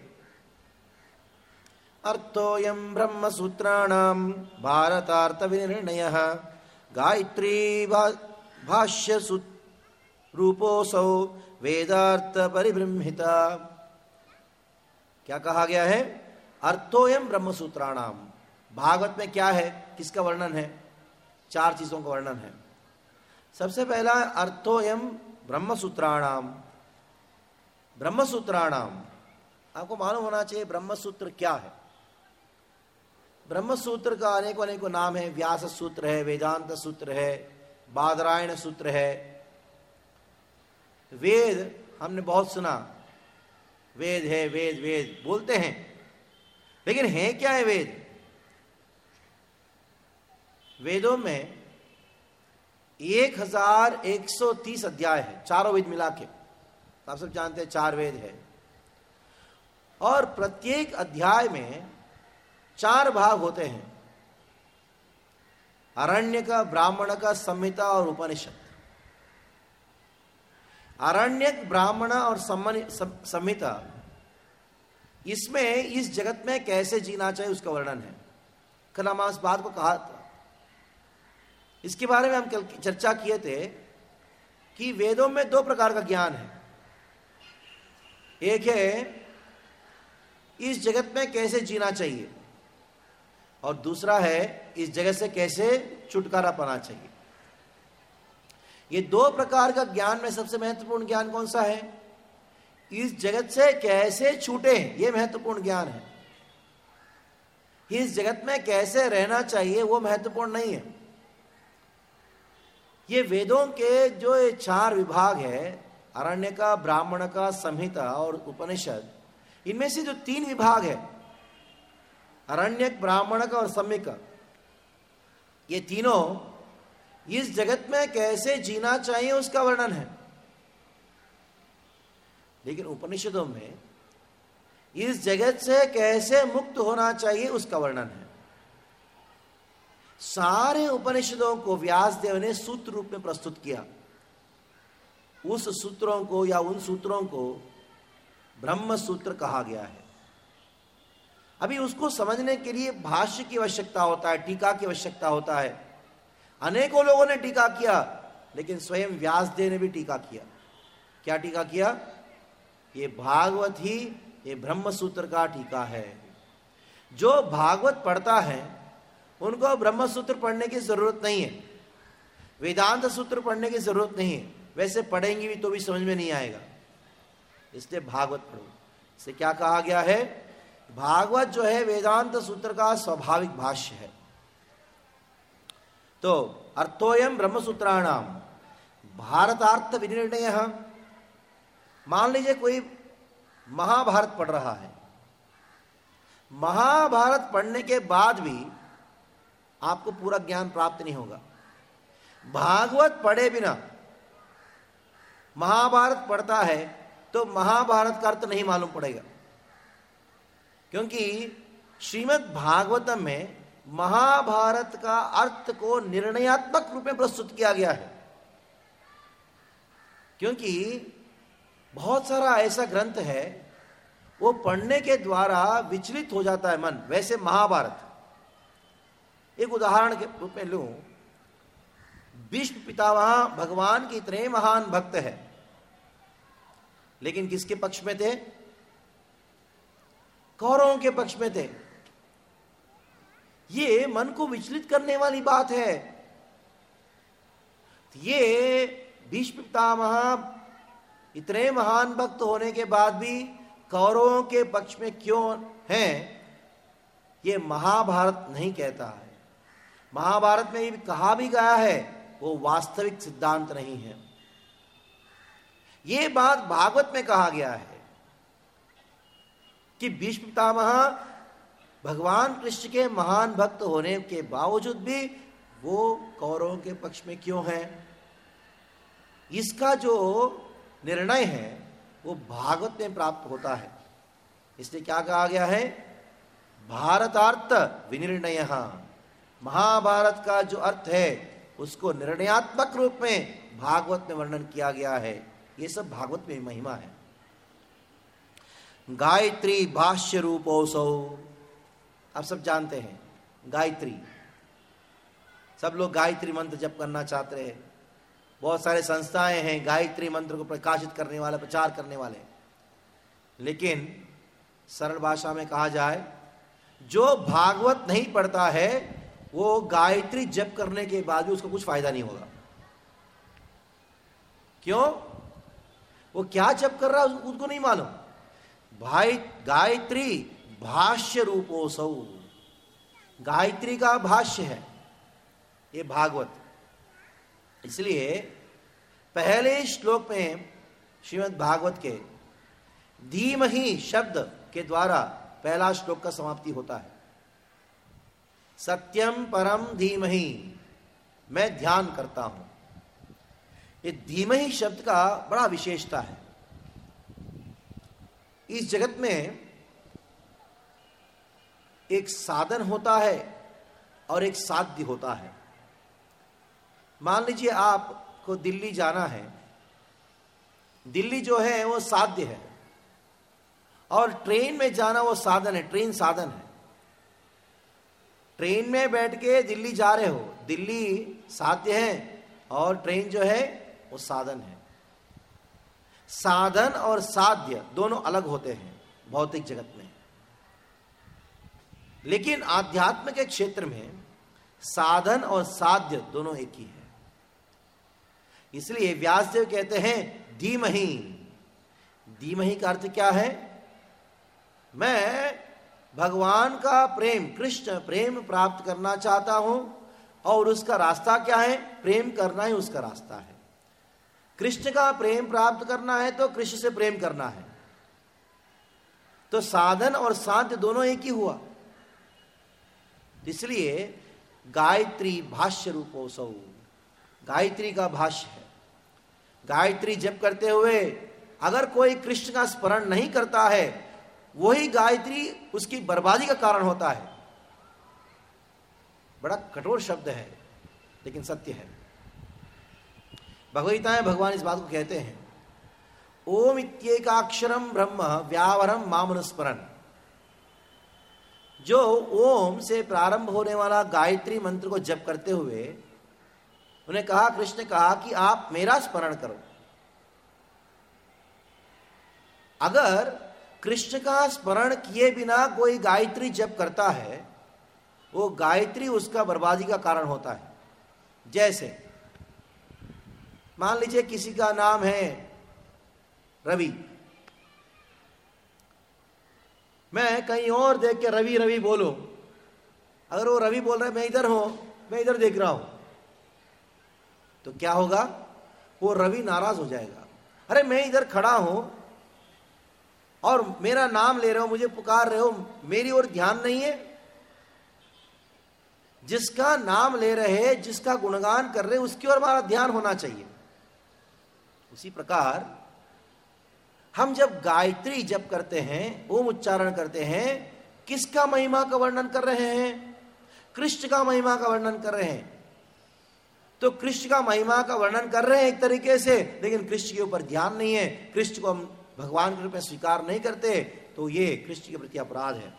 अर्थोयम ब्रह्म सूत्राणाम भारतार्थ विनिर्णयः गायत्री भाष्य रूपोसौ वेदार्थ परिबृंहिता। क्या कहा गया है? अर्थोयम ब्रह्म सूत्राणाम। भागवत में क्या है, किसका वर्णन है? 4 चीजों का वर्णन है। सबसे पहला अर्थोयम ब्रह्म सूत्राणाम। ब्रह्म सूत्राणाम, आपको मालूम होना चाहिए ब्रह्म सूत्र क्या है। ब्रह्म सूत्र का अनेकों नाम है। व्यास सूत्र है, वेदांत सूत्र है, बादरायण सूत्र है। वेद हमने बहुत सुना, वेद है, वेद वेद बोलते हैं, लेकिन है क्या है वेद? वेदों में 1130 अध्याय है, चारों वेद मिला के। आप सब जानते हैं 4 वेद है, और प्रत्येक अध्याय में 4 भाग होते हैं। अरण्य का, ब्राह्मण का, संहिता और उपनिषद। अरण्यक, ब्राह्मण और संहिता, इसमें इस जगत में कैसे जीना चाहिए उसका वर्णन है। कल हम इस बात को कहा था, इसके बारे में हम कल चर्चा किए थे कि वेदों में 2 प्रकार का ज्ञान है। एक है इस जगत में कैसे जीना चाहिए, और दूसरा है इस जगत से कैसे छुटकारा पाना चाहिए। ये 2 प्रकार का ज्ञान में सबसे महत्वपूर्ण ज्ञान कौन सा है? इस जगत से कैसे छूटे, ये महत्वपूर्ण ज्ञान है। इस जगत में कैसे रहना चाहिए वो महत्वपूर्ण नहीं है। ये वेदों के जो 4 विभाग है, अरण्य का, ब्राह्मण का, संहिता और उपनिषद, इनमें से जो 3 विभाग है, अरण्यक, ब्राह्मणक और संहिता, ये तीनों इस जगत में कैसे जीना चाहिए उसका वर्णन है। लेकिन उपनिषदों में इस जगत से कैसे मुक्त होना चाहिए उसका वर्णन है। सारे उपनिषदों को व्यासदेव ने सूत्र रूप में प्रस्तुत किया। उस सूत्रों को या उन सूत्रों को ब्रह्म सूत्र कहा गया है। अभी उसको समझने के लिए भाष्य की आवश्यकता होता है, टीका की आवश्यकता होता है। अनेकों लोगों ने टीका किया, लेकिन स्वयं व्यासदेव ने भी टीका किया। क्या टीका किया? ये भागवत ही ये ब्रह्म सूत्र का टीका है। जो भागवत पढ़ता है उनको ब्रह्म सूत्र पढ़ने की जरूरत नहीं है, वेदांत सूत्र पढ़ने की जरूरत नहीं है। वैसे पढ़ेंगे भी तो भी समझ में नहीं आएगा, इसलिए भागवत पढ़ो। इससे क्या कहा गया है? भागवत जो है वेदांत सूत्र का स्वाभाविक भाष्य है। तो अर्थोयम ब्रह्म सूत्राणाम भारतार्थ विनिर्णय। मान लीजिए कोई महाभारत पढ़ रहा है, महाभारत पढ़ने के बाद भी आपको पूरा ज्ञान प्राप्त नहीं होगा। भागवत पढ़े बिना महाभारत पढ़ता है तो महाभारत का अर्थ नहीं मालूम पड़ेगा, क्योंकि श्रीमद् भागवतम में महाभारत का अर्थ को निर्णयात्मक रूप में प्रस्तुत किया गया है। क्योंकि बहुत सारा ऐसा ग्रंथ है वो पढ़ने के द्वारा विचलित हो जाता है मन। वैसे महाभारत, एक उदाहरण के रूप में लूं, भीष्म पितामह भगवान के इतने महान भक्त है, लेकिन किसके पक्ष में थे? कौरवों के पक्ष में थे। ये मन को विचलित करने वाली बात है। ये भीष्म पितामह इतने महान भक्त होने के बाद भी कौरवों के पक्ष में क्यों हैं, ये महाभारत नहीं कहता है। महाभारत में ये कहा भी गया है, वो वास्तविक सिद्धांत नहीं है। ये बात भागवत में कहा गया है कि भीष्म पितामह भगवान कृष्ण के महान भक्त होने के बावजूद भी वो कौरवों के पक्ष में क्यों हैं। इसका जो निर्णय है वो भागवत में प्राप्त होता है। इसलिए क्या कहा गया है? भारतार्थ विनिर्णय। महाभारत का जो अर्थ है उसको निर्णयात्मक रूप में भागवत में वर्णन किया गया है। ये सब भागवत में महिमा है। गायत्री भाष्य रूपोसौ, आप सब जानते हैं गायत्री। सब लोग गायत्री मंत्र जप करना चाहते हैं। बहुत सारे संस्थाएं हैं गायत्री मंत्र को प्रकाशित करने वाले, प्रचार करने वाले। लेकिन सरल भाषा में कहा जाए, जो भागवत नहीं पढ़ता है वो गायत्री जप करने के बाद भी उसको कुछ फायदा नहीं होगा। क्यों? वो क्या जप कर रहा है उसको नहीं मालूम। भाई गायत्री भाष्य रूपोसौ, गायत्री का भाष्य है ये भागवत। इसलिए पहले श्लोक में श्रीमद् भागवत के धीमहि शब्द के द्वारा पहला श्लोक का समाप्ति होता है। सत्यम परम धीमहि, मैं ध्यान करता हूं। ये धीमहि शब्द का बड़ा विशेषता है। इस जगत में एक साधन होता है और एक साध्य होता है। मान लीजिए आपको दिल्ली जाना है। दिल्ली जो है वो साध्य है और ट्रेन में जाना वो साधन है। ट्रेन साधन है। ट्रेन में बैठ के दिल्ली जा रहे हो, दिल्ली साध्य है और ट्रेन जो है वो साधन है। साधन और साध्य दोनों अलग होते हैं भौतिक जगत में, लेकिन आध्यात्म के क्षेत्र में साधन और साध्य दोनों एक ही है। इसलिए व्यासदेव कहते हैं धीमहि। धीमहि का अर्थ क्या है? मैं भगवान का प्रेम, कृष्ण प्रेम प्राप्त करना चाहता हूं और उसका रास्ता क्या है? प्रेम करना ही उसका रास्ता है। कृष्ण का प्रेम प्राप्त करना है तो कृष्ण से प्रेम करना है। तो साधन और साध्य दोनों एक ही हुआ। इसलिए गायत्री भाष्य रूपोसौ, गायत्री का भाष्य है। गायत्री जप करते हुए अगर कोई कृष्ण का स्मरण नहीं करता है, वही गायत्री उसकी बर्बादी का कारण होता है। बड़ा कठोर शब्द है लेकिन सत्य है। भगवद्गीता में भगवान इस बात को कहते हैं, ओम इत्येकाक्षरम ब्रह्म व्यावरम मामनुस्मरण। जो ओम से प्रारंभ होने वाला गायत्री मंत्र को जप करते हुए उन्हें कहा, कृष्ण ने कहा कि आप मेरा स्मरण करो। अगर कृष्ण का स्मरण किए बिना कोई गायत्री जप करता है, वो गायत्री उसका बर्बादी का कारण होता है। जैसे मान लीजिए किसी का नाम है रवि, मैं कहीं और देख के रवि रवि बोलो। अगर वो रवि बोल रहा है मैं इधर हूं, मैं इधर देख रहा हूं, तो क्या होगा? वो रवि नाराज हो जाएगा। अरे मैं इधर खड़ा हूं, और मेरा नाम ले रहे हो, मुझे पुकार रहे हो, मेरी ओर ध्यान नहीं है। जिसका नाम ले रहे, जिसका गुणगान कर रहे, उसकी ओर हमारा ध्यान होना चाहिए। उसी प्रकार हम जब गायत्री जप करते हैं, ओम उच्चारण करते हैं, किसका महिमा का वर्णन कर रहे हैं? कृष्ण का महिमा का वर्णन कर रहे हैं। तो कृष्ण का महिमा का वर्णन कर रहे हैं एक तरीके से, लेकिन कृष्ण के ऊपर ध्यान नहीं है, कृष्ण को हम भगवान के रूप में स्वीकार नहीं करते, तो ये कृष्ण के प्रति अपराध है।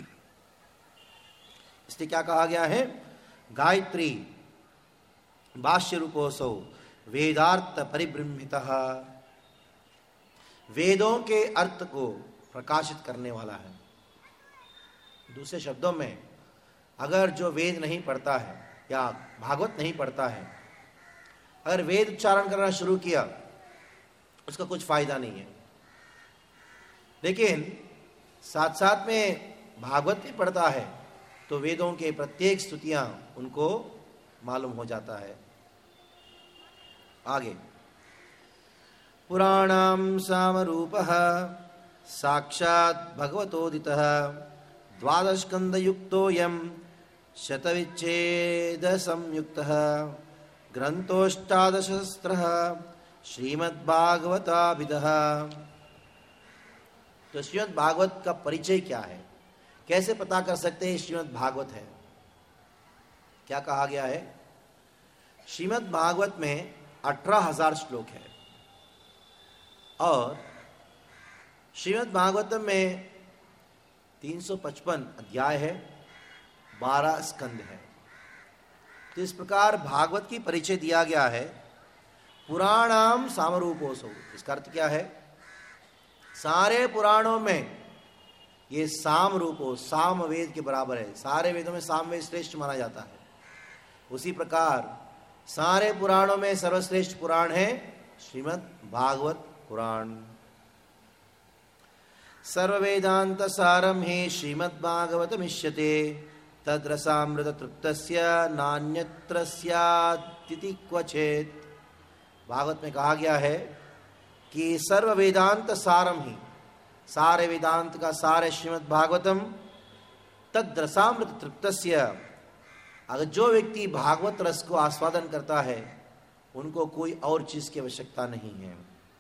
इसलिए क्या कहा गया है? गायत्री भाष्य रूपोसौ वेदार्थ परिब्रह्मितः, वेदों के अर्थ को प्रकाशित करने वाला है। दूसरे शब्दों में, अगर जो वेद नहीं पढ़ता है या भागवत नहीं पढ़ता है, अगर वेद उच्चारण करना शुरू किया, उसका कुछ फायदा नहीं है। लेकिन साथ साथ में भागवत भी पढ़ता है तो वेदों के प्रत्येक स्तुतियां उनको मालूम हो जाता है। आगे, पुराणां सामरूपः साक्षात् भगवतोदितः द्वादश स्कंद युक्तोऽयं शतविच्छेद संयुक्तः ग्रंथोऽष्टादशसहस्रः श्रीमद्भागवताभिधः। तो श्रीमद् भागवत का परिचय क्या है? कैसे पता कर सकते हैं श्रीमद् भागवत है? क्या कहा गया है? श्रीमद् भागवत में 18,000 श्लोक है और श्रीमद् भागवतम में 355 अध्याय है, 12 स्कंद है। तो इस प्रकार भागवत की परिचय दिया गया है। पुराणाम सामरूपोसौ, इसका अर्थ क्या है? सारे पुराणों में ये साम रूपो, साम वेद के बराबर है। सारे वेदों में साम वेद श्रेष्ठ माना जाता है। उसी प्रकार सारे पुराणों में सर्वश्रेष्ठ पुराण है श्रीमद् भागवत पुराण। सर्ववेदांत सारम ही श्रीमद् भागवतमिष्यते तद्रसामृत तृप्तस्य नान्यत्र स्यादिति क्वचित्। भागवत में कहा गया है कि सर्व वेदांत सारम ही, सारे वेदांत का सार है श्रीमद् भागवतम। तद्रसामृत तृप्तस्य, अगर जो व्यक्ति भागवत रस को आस्वादन करता है, उनको कोई और चीज की आवश्यकता नहीं है।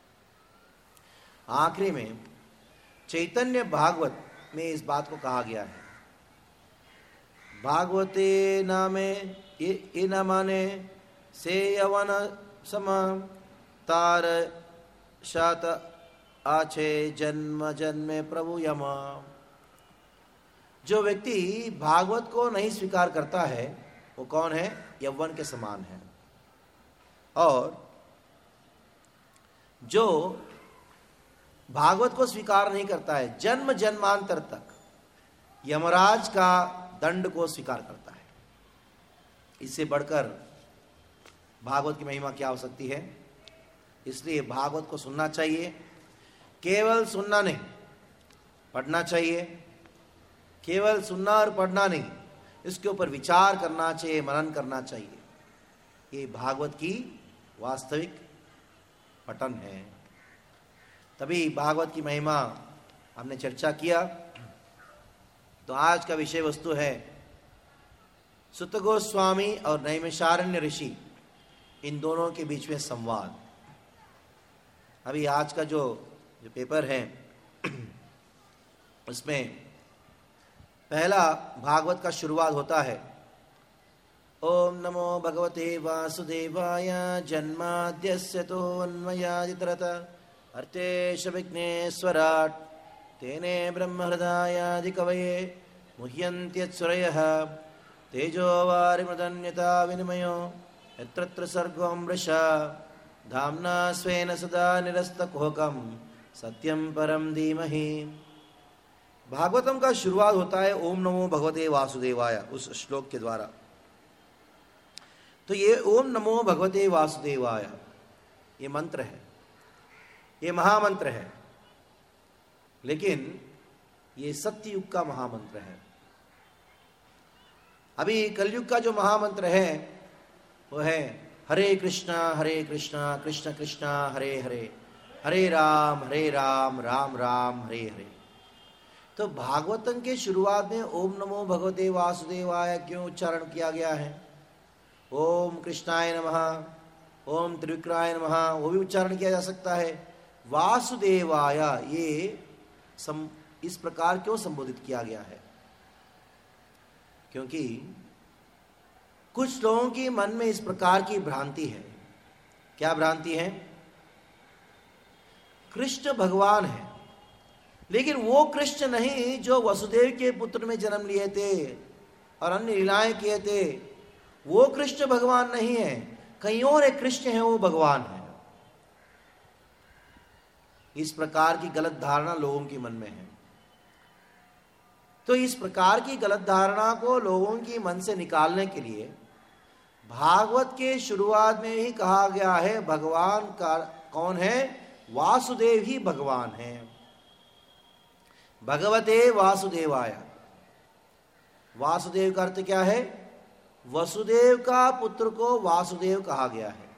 आखिरी में चैतन्य भागवत में इस बात को कहा गया है, भागवते नामे ये न माने से यवन सम तार शात आछे जन्म जन्मे प्रभु यमा। जो व्यक्ति भागवत को नहीं स्वीकार करता है वो कौन है? यौवन के समान है। और जो भागवत को स्वीकार नहीं करता है, जन्म जन्मांतर तक यमराज का दंड को स्वीकार करता है। इससे बढ़कर भागवत की महिमा क्या हो सकती है? इसलिए भागवत को सुनना चाहिए। केवल सुनना नहीं, पढ़ना चाहिए। केवल सुनना और पढ़ना नहीं, इसके ऊपर विचार करना चाहिए, मनन करना चाहिए। ये भागवत की वास्तविक पठन है। तभी भागवत की महिमा हमने चर्चा किया। तो आज का विषय वस्तु है सुत गोस्वामी और नैमिषारण्य ऋषि, इन दोनों के बीच में संवाद। अभी आज का जो पेपर है उसमें पहला भागवत का शुरुआत होता है, ओम नमो भगवते वासुदेवाय जन्माद्यस्य तोऽन्वयादितरत अर्थेश विघ्नेश्वराट् तेने ब्रह्महृदायादिकवये मुह्यन्त्यत्सुरयः तेजो वारिमृदन्यथा विनिमयो यत्र सर्गो मृषा धाम्ना स्वेन सदा निरस्तकुहकं सत्यं परं धीमहि। भागवतम का शुरुआत होता है ओम नमो भगवते वासुदेवाय, उस श्लोक के द्वारा। तो ये ओम नमो भगवते वासुदेवाय ये मंत्र है, ये महामंत्र है, लेकिन ये सत्ययुग का महामंत्र है। अभी कलयुग का जो महामंत्र है वो है हरे कृष्णा कृष्ण कृष्ण हरे हरे, हरे राम राम राम हरे हरे। तो भागवतम के शुरुआत में ओम नमो भगवते वासुदेवाय क्यों उच्चारण किया गया है? ओम कृष्णाय नमः, ओम त्रिविक्राय नमः, वो भी उच्चारण किया जा सकता है। वासुदेवाय ये इस प्रकार क्यों संबोधित किया गया है? क्योंकि कुछ लोगों की मन में इस प्रकार की भ्रांति है। क्या भ्रांति है? कृष्ण भगवान है, लेकिन वो कृष्ण नहीं जो वसुदेव के पुत्र में जन्म लिए थे और अन्य लीलाएं किए थे। वो कृष्ण भगवान नहीं है, कहीं और एक कृष्ण है, वो भगवान है। इस प्रकार की गलत धारणा लोगों के मन में है। तो इस प्रकार की गलत धारणा को लोगों की मन से निकालने के लिए भागवत के शुरुआत में ही कहा गया है भगवान का कौन है? वासुदेव ही भगवान है। भगवते वासुदेवाय। वासुदेव का अर्थ क्या है? वसुदेव का पुत्र को वासुदेव कहा गया है।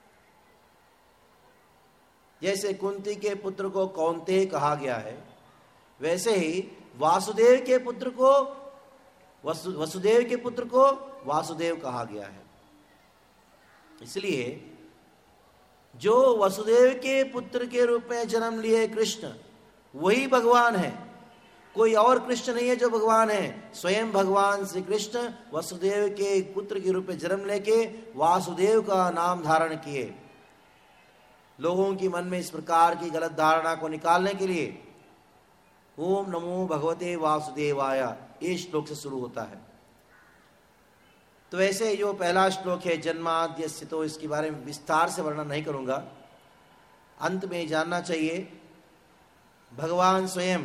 जैसे कुंती के पुत्र को कौन्तेय कहा गया है, वैसे ही वासुदेव के पुत्र को वसुदेव के पुत्र को वासुदेव कहा गया है। इसलिए जो वसुदेव के पुत्र के रूप में जन्म लिए कृष्ण वही भगवान है, कोई और कृष्ण नहीं है जो भगवान है। स्वयं भगवान श्री कृष्ण वसुदेव के पुत्र के रूप में जन्म लेके वासुदेव का नाम धारण किए। लोगों की मन में इस प्रकार की गलत धारणा को निकालने के लिए ओम नमो भगवते वासुदेवाय ये श्लोक से शुरू होता है। तो वैसे जो पहला श्लोक है जन्माद्यस्य, तो इसके बारे में विस्तार से वर्णन नहीं करूंगा। अंत में जानना चाहिए भगवान स्वयं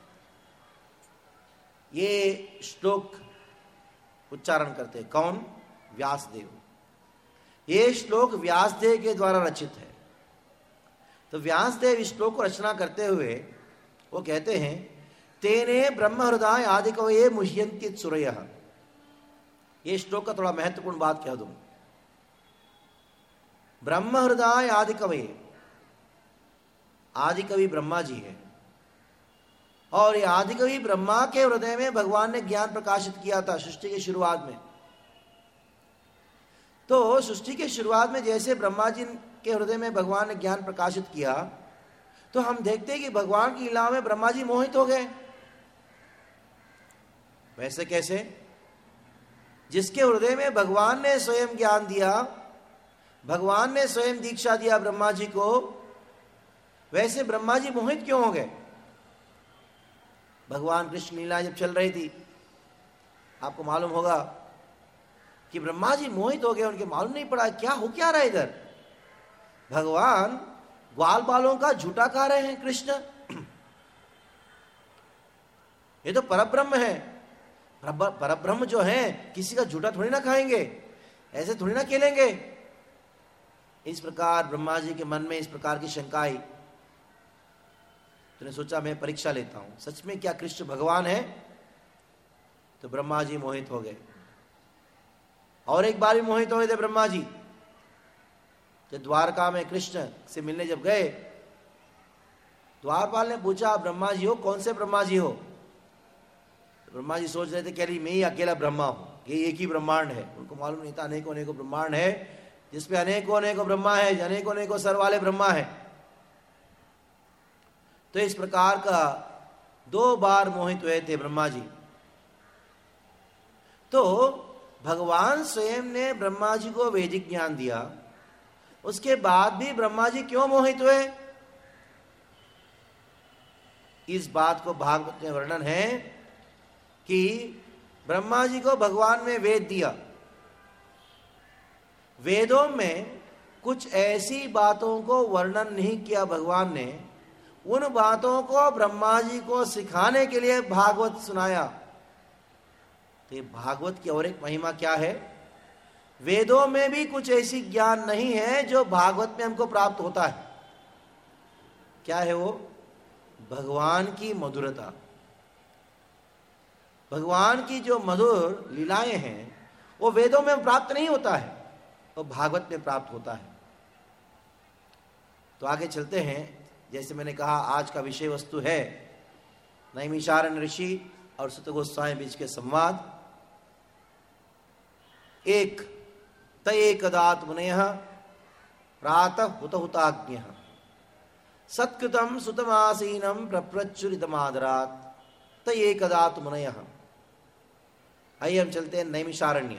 ये श्लोक उच्चारण करते हैं। कौन? व्यासदेव। ये श्लोक व्यासदेव के द्वारा रचित है। तो व्यासदेव इस श्लोक को रचना करते हुए वो कहते हैं तेने ब्रह्म हृदय आदि कवये मुह्यन्ति सुरयः। ये श्लोक का थोड़ा महत्वपूर्ण बात कह दूं। ब्रह्म हृदय आदि कवि, आदि कवि ब्रह्मा जी है, और ये आदि कवि ब्रह्मा के हृदय में भगवान ने ज्ञान प्रकाशित किया था सृष्टि की शुरुआत में। तो सृष्टि के शुरुआत में जैसे ब्रह्मा जी के हृदय में भगवान ने ज्ञान प्रकाशित किया, तो हम देखते हैं कि भगवान की लीला में ब्रह्मा जी मोहित हो गए। वैसे कैसे? जिसके हृदय में भगवान ने स्वयं ज्ञान दिया, भगवान ने स्वयं दीक्षा दिया ब्रह्मा जी को, वैसे ब्रह्मा जी मोहित क्यों हो गए? भगवान कृष्ण लीला जब चल रही थी, आपको मालूम होगा कि ब्रह्मा जी मोहित हो गए। उनके मालूम नहीं पड़ा क्या हो क्या रहा है इधर। भगवान ग्वाल बालों का झूठा खा रहे हैं कृष्ण। ये तो परब्रह्म है। परब्रह्म जो है किसी का झूठा थोड़ी ना खाएंगे, ऐसे थोड़ी ना खेलेंगे। इस प्रकार ब्रह्मा जी के मन में इस प्रकार की शंका आई। तो ने सोचा मैं परीक्षा लेता हूं, सच में क्या कृष्ण भगवान है? तो ब्रह्मा जी मोहित हो गए। और एक बार भी मोहित हो गए थे ब्रह्मा जी। जब द्वारका में कृष्ण से मिलने जब गए, द्वारपाल ने पूछा ब्रह्मा जी हो? कौन से ब्रह्मा जी हो? ब्रह्मा जी सोच रहे थे कह रही मैं ही अकेला ब्रह्मा हूं, ये एक ही ब्रह्मांड है। उनको मालूम नहीं था अनेकों अनेकों ब्रह्मांड है, जिसपे अनेकों अनेकों ब्रह्मा है, अनेकों अनेकों सर वाले ब्रह्मा है। तो इस प्रकार का 2 बार मोहित हुए थे ब्रह्मा जी। तो भगवान स्वयं ने ब्रह्मा जी को वैदिक ज्ञान दिया, उसके बाद भी ब्रह्मा जी क्यों मोहित हुए? इस बात को भागवत में वर्णन है कि ब्रह्मा जी को भगवान ने वेद दिया। वेदों में कुछ ऐसी बातों को वर्णन नहीं किया भगवान ने, उन बातों को ब्रह्मा जी को सिखाने के लिए भागवत सुनाया। तो भागवत की और एक महिमा क्या है? वेदों में भी कुछ ऐसी ज्ञान नहीं है जो भागवत में हमको प्राप्त होता है। क्या है वो? भगवान की मधुरता। भगवान की जो मधुर लीलाएं हैं वो वेदों में प्राप्त नहीं होता है, वो भागवत में प्राप्त होता है। तो आगे चलते हैं जैसे मैंने कहा आज का विषय वस्तु है नैमिषारण्य ऋषि और सुत गोस्वामी बीच के संवाद। एक तयेकदात मुनयः प्रातः हुतहुताज्ञः सत्कृतं सुतमासीनं प्रप्रच्युरितमादरात् तयेकदात मुनयः। आइए हम चलते हैं नैमिषारण्य।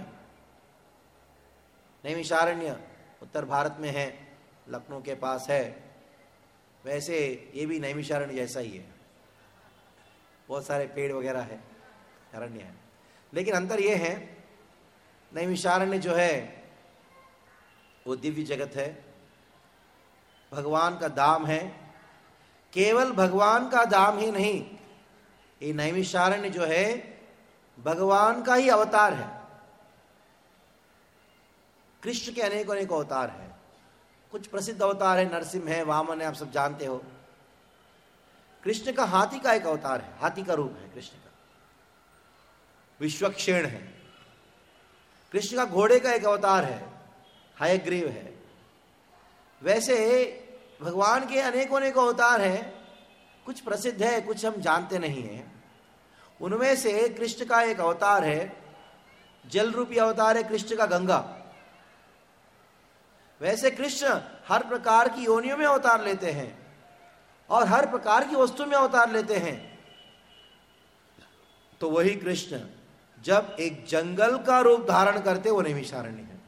नैमिषारण्य उत्तर भारत में है, लखनऊ के पास है। वैसे ये भी नैमिषारण्य जैसा ही है, बहुत सारे पेड़ वगैरह है, अरण्य है, लेकिन अंतर ये है नैमिषारण्य जो है वो दिव्य जगत है, भगवान का धाम है। केवल भगवान का धाम ही नहीं, ये नैमिषारण्य जो है भगवान का ही अवतार है। कृष्ण के अनेक अनेक अवतार है। कुछ प्रसिद्ध अवतार है, नरसिंह है, वामन है, आप सब जानते हो। कृष्ण का हाथी का एक अवतार है, हाथी का रूप है कृष्ण का। विश्वक्षेण है। कृष्ण का घोड़े का एक अवतार है, हयग्रीव है। वैसे भगवान के अनेकों अनेक अवतार हैं, कुछ प्रसिद्ध है, कुछ हम जानते नहीं हैं। उनमें से कृष्ण का एक अवतार है, जल रूपी अवतार है कृष्ण का गंगा। वैसे कृष्ण हर प्रकार की योनियों में अवतार लेते हैं और हर प्रकार की वस्तु में अवतार लेते हैं। तो वही कृष्ण जब एक जंगल का रूप धारण करते वो नैमिषारण्य है।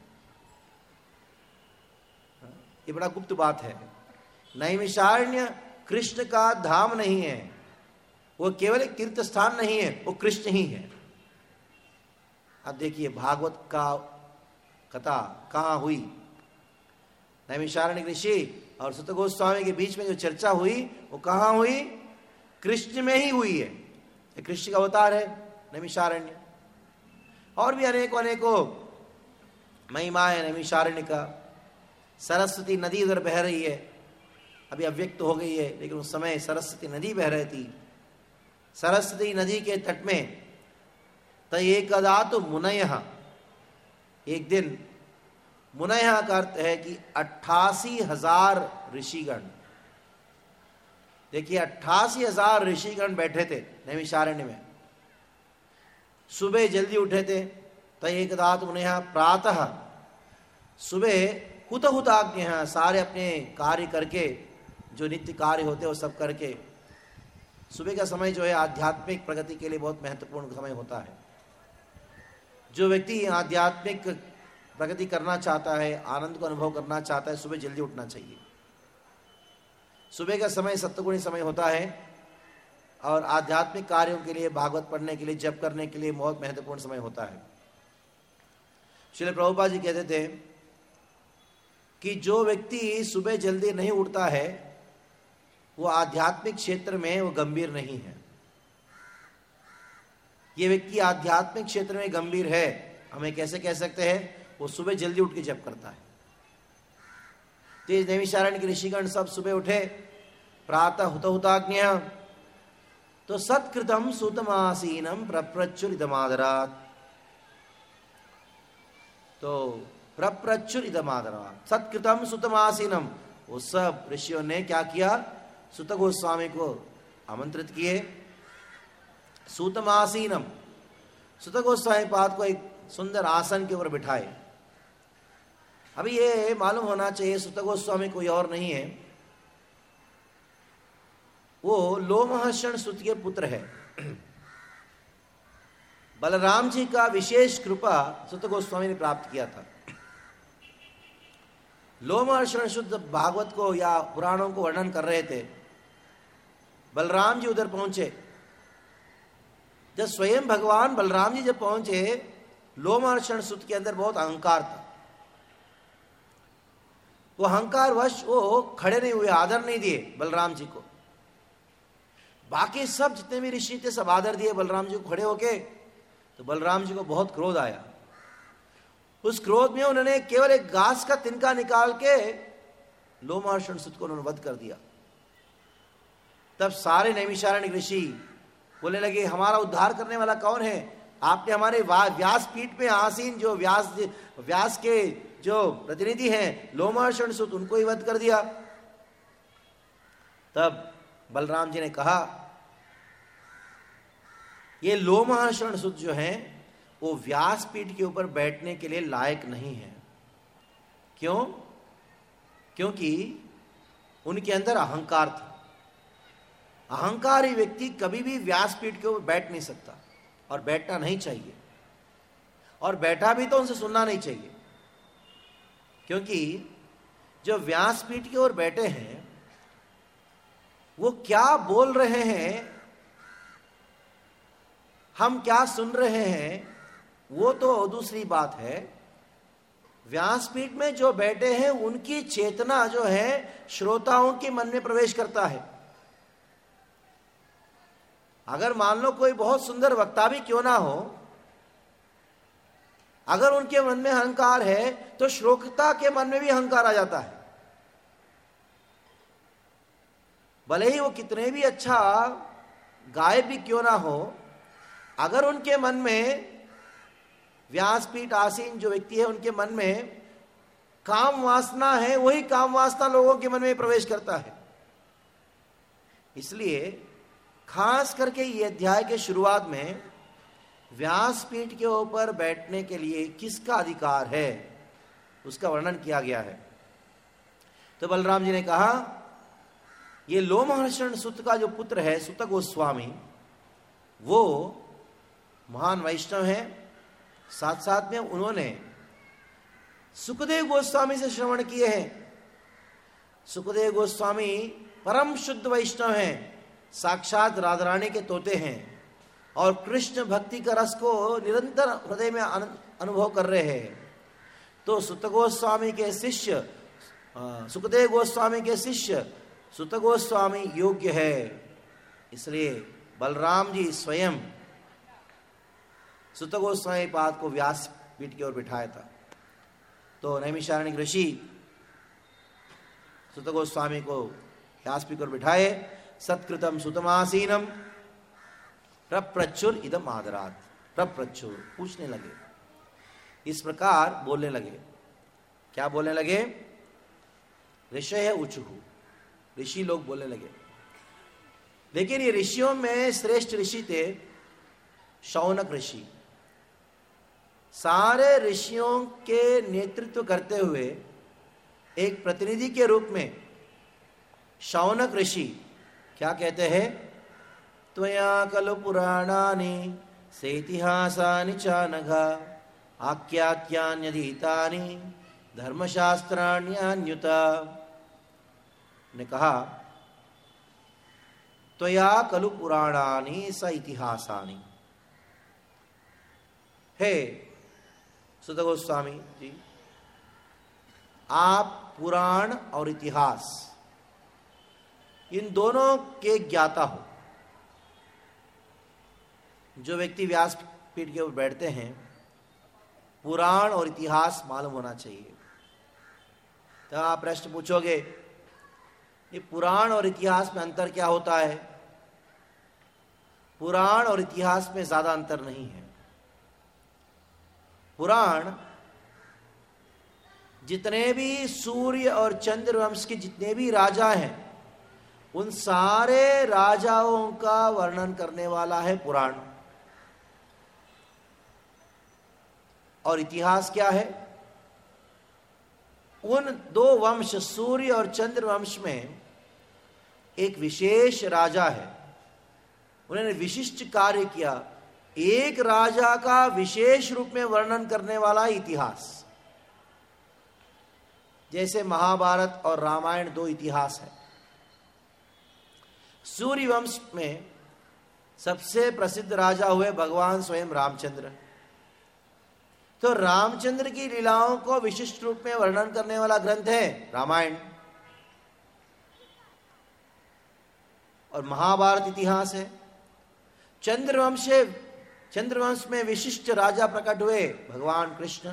ये बड़ा गुप्त बात है। नैमिषारण्य कृष्ण का धाम नहीं है, वो केवल एक तीर्थ स्थान नहीं है, वो कृष्ण ही है। अब देखिए भागवत का कथा कहां हुई। नैमिषारण्य ऋषि और सुत गोस्वामी के बीच में जो चर्चा हुई वो कहां हुई? कृष्ण में ही हुई है। ये कृष्ण का अवतार है नैमिषारण्य। और भी अनेकों अनेकों महिमा है नैमिषारण्य का। सरस्वती नदी उधर बह रही है, अभी अव्यक्त हो गई है, लेकिन उस समय सरस्वती नदी बह रही थी। सरस्वती नदी के तट में तयेकदातु मुनयः, एक दिन मुनयः का अर्थ है कि 88,000 ऋषिगण। देखिए 88,000 ऋषिगण बैठे थे नैमिषारण्य में। सुबह जल्दी उठे थे। तयेकदातु मुनयः प्रातः, सुबह हुतहुताज्ञः, सारे अपने कार्य करके, जो नित्य कार्य होते हैं वो सब करके। सुबह का समय जो है आध्यात्मिक प्रगति के लिए बहुत महत्वपूर्ण समय होता है। जो व्यक्ति आध्यात्मिक प्रगति करना चाहता है, आनंद को अनुभव करना चाहता है, सुबह जल्दी उठना चाहिए। सुबह का समय सत्वगुणी समय होता है और आध्यात्मिक कार्यों के लिए, भागवत पढ़ने के लिए, जप करने के लिए बहुत महत्वपूर्ण समय होता है। श्रील प्रभुपाद जी कहते थे कि जो व्यक्ति सुबह जल्दी नहीं उठता है वो आध्यात्मिक क्षेत्र में वो गंभीर नहीं है। ये व्यक्ति आध्यात्मिक क्षेत्र में गंभीर है, हमें कैसे कह सकते हैं? वो सुबह जल्दी उठ के जप करता है। तेज नैमिषारण्य के ऋषिगण सब सुबह उठे, प्रातः हुतहुताज्ञः, तो सत्कृतम सुतमासीनम प्रप्रच्युरितमादरात्, तो प्रप्रच्युरितमादरात् सत्कृतम सुतमासीनम, वो सब ऋषियों ने क्या किया? सुत गोस्वामी को आमंत्रित किए। सुतमासीनम, सुत गोस्वामी पाद को एक सुंदर आसन के ऊपर बिठाए। अभी ये मालूम होना चाहिए सुत गोस्वामी कोई और नहीं है, वो लोमहर्षण सुत के पुत्र है। बलराम जी का विशेष कृपा सुत गोस्वामी ने प्राप्त किया था। लोमहर्षण शुद्ध भागवत को या पुराणों को वर्णन कर रहे थे। बलराम जी उधर पहुंचे। जब स्वयं भगवान बलराम जी जब पहुंचे, लोमहर्षण सुत के अंदर बहुत अहंकार था। वो अहंकार वश वो खड़े नहीं हुए, आदर नहीं दिए बलराम जी को। बाकी सब जितने भी ऋषि थे सब आदर दिए बलराम जी को खड़े होके। तो बलराम जी को बहुत क्रोध आया। उस क्रोध में उन्होंने केवल एक घास का तिनका निकाल के लोमहर्षण सुत को उन्होंने वध कर दिया। तब सारे नैमिषारण्य ऋषि बोलने लगे, हमारा उद्धार करने वाला कौन है? आपने हमारे व्यासपीठ पे आसीन जो व्यास के जो प्रतिनिधि हैं लोमहर्षण सुत, उनको ही वध कर दिया। तब बलराम जी ने कहा ये लोमहर्षण सुत जो हैं वो व्यासपीठ के ऊपर बैठने के लिए लायक नहीं है। क्यों? क्योंकि उनके अंदर अहंकार था। अहंकारी व्यक्ति कभी भी व्यासपीठ के ऊपर बैठ नहीं सकता और बैठना नहीं चाहिए, और बैठा भी तो उनसे सुनना नहीं चाहिए। क्योंकि जो व्यासपीठ की ओर बैठे हैं वो क्या बोल रहे हैं, हम क्या सुन रहे हैं, वो तो दूसरी बात है। व्यासपीठ में जो बैठे हैं उनकी चेतना जो है श्रोताओं के मन में प्रवेश करता है। अगर मान लो कोई बहुत सुंदर वक्ता भी क्यों ना हो, अगर उनके मन में अहंकार है तो श्रोता के मन में भी अहंकार आ जाता है। भले ही वो कितने भी अच्छा गायक भी क्यों ना हो, अगर उनके मन में व्यासपीठ आसीन जो व्यक्ति है उनके मन में काम वासना है, वही काम वासना लोगों के मन में प्रवेश करता है। इसलिए खास करके ये अध्याय के शुरुआत में व्यासपीठ के ऊपर बैठने के लिए किसका अधिकार है उसका वर्णन किया गया है। तो बलराम जी ने कहा ये लोमहर्षण सुत का जो पुत्र है सुत गोस्वामी, वो महान वैष्णव है। साथ साथ में उन्होंने सुखदेव गोस्वामी से श्रवण किए हैं। सुखदेव गोस्वामी परम शुद्ध वैष्णव हैं, साक्षात राधा रानी के तोते हैं और कृष्ण भक्ति का रस को निरंतर हृदय में अनुभव कर रहे हैं। तो सुत गोस्वामी के शिष्य सुखदेव गोस्वामी के शिष्य सुत गोस्वामी योग्य है। इसलिए बलराम जी स्वयं सुत गोस्वामी पाद को व्यासपीठ की ओर बिठाया था। तो नैमिषारण्य ऋषि सुत गोस्वामी को व्यासपीठ की ओर बिठाए। सत्कृतम सुतमासीनम प्रप्रचुर इदम आदरात। प्रप्रचुर पूछने लगे, इस प्रकार बोलने लगे। क्या बोलने लगे? ऋषय उचुहु, ऋषि लोग बोलने लगे। लेकिन ये ऋषियों में श्रेष्ठ ऋषि थे शौनक ऋषि। सारे ऋषियों के नेतृत्व करते हुए एक प्रतिनिधि के रूप में शौनक ऋषि क्या कहते हैं? त्वया खलु पुराणानि सेतिहासानि चानघ आख्यात्यान्यधीतानि धर्मशास्त्राण्यन्युत। ने कहा त्वया खलु पुराणानि स इतिहासानि। हे सुत गोस्वामी जी, आप पुराण और इतिहास इन दोनों के ज्ञाता हो। जो व्यक्ति व्यासपीठ के ऊपर बैठते हैं पुराण और इतिहास मालूम होना चाहिए। तो आप प्रश्न पूछोगे ये पुराण और इतिहास में अंतर क्या होता है? पुराण और इतिहास में ज्यादा अंतर नहीं है। पुराण जितने भी सूर्य और चंद्र वंश के जितने भी राजा हैं उन सारे राजाओं का वर्णन करने वाला है पुराण। और इतिहास क्या है? उन दो वंश सूर्य और चंद्र वंश में एक विशेष राजा है, उन्होंने विशिष्ट कार्य किया। एक राजा का विशेष रूप में वर्णन करने वाला इतिहास। जैसे महाभारत और रामायण दो इतिहास है। सूर्य वंश में सबसे प्रसिद्ध राजा हुए भगवान स्वयं रामचंद्र। तो रामचंद्र की लीलाओं को विशिष्ट रूप में वर्णन करने वाला ग्रंथ है रामायण। और महाभारत इतिहास है। चंद्रवंश में विशिष्ट राजा प्रकट हुए भगवान कृष्ण।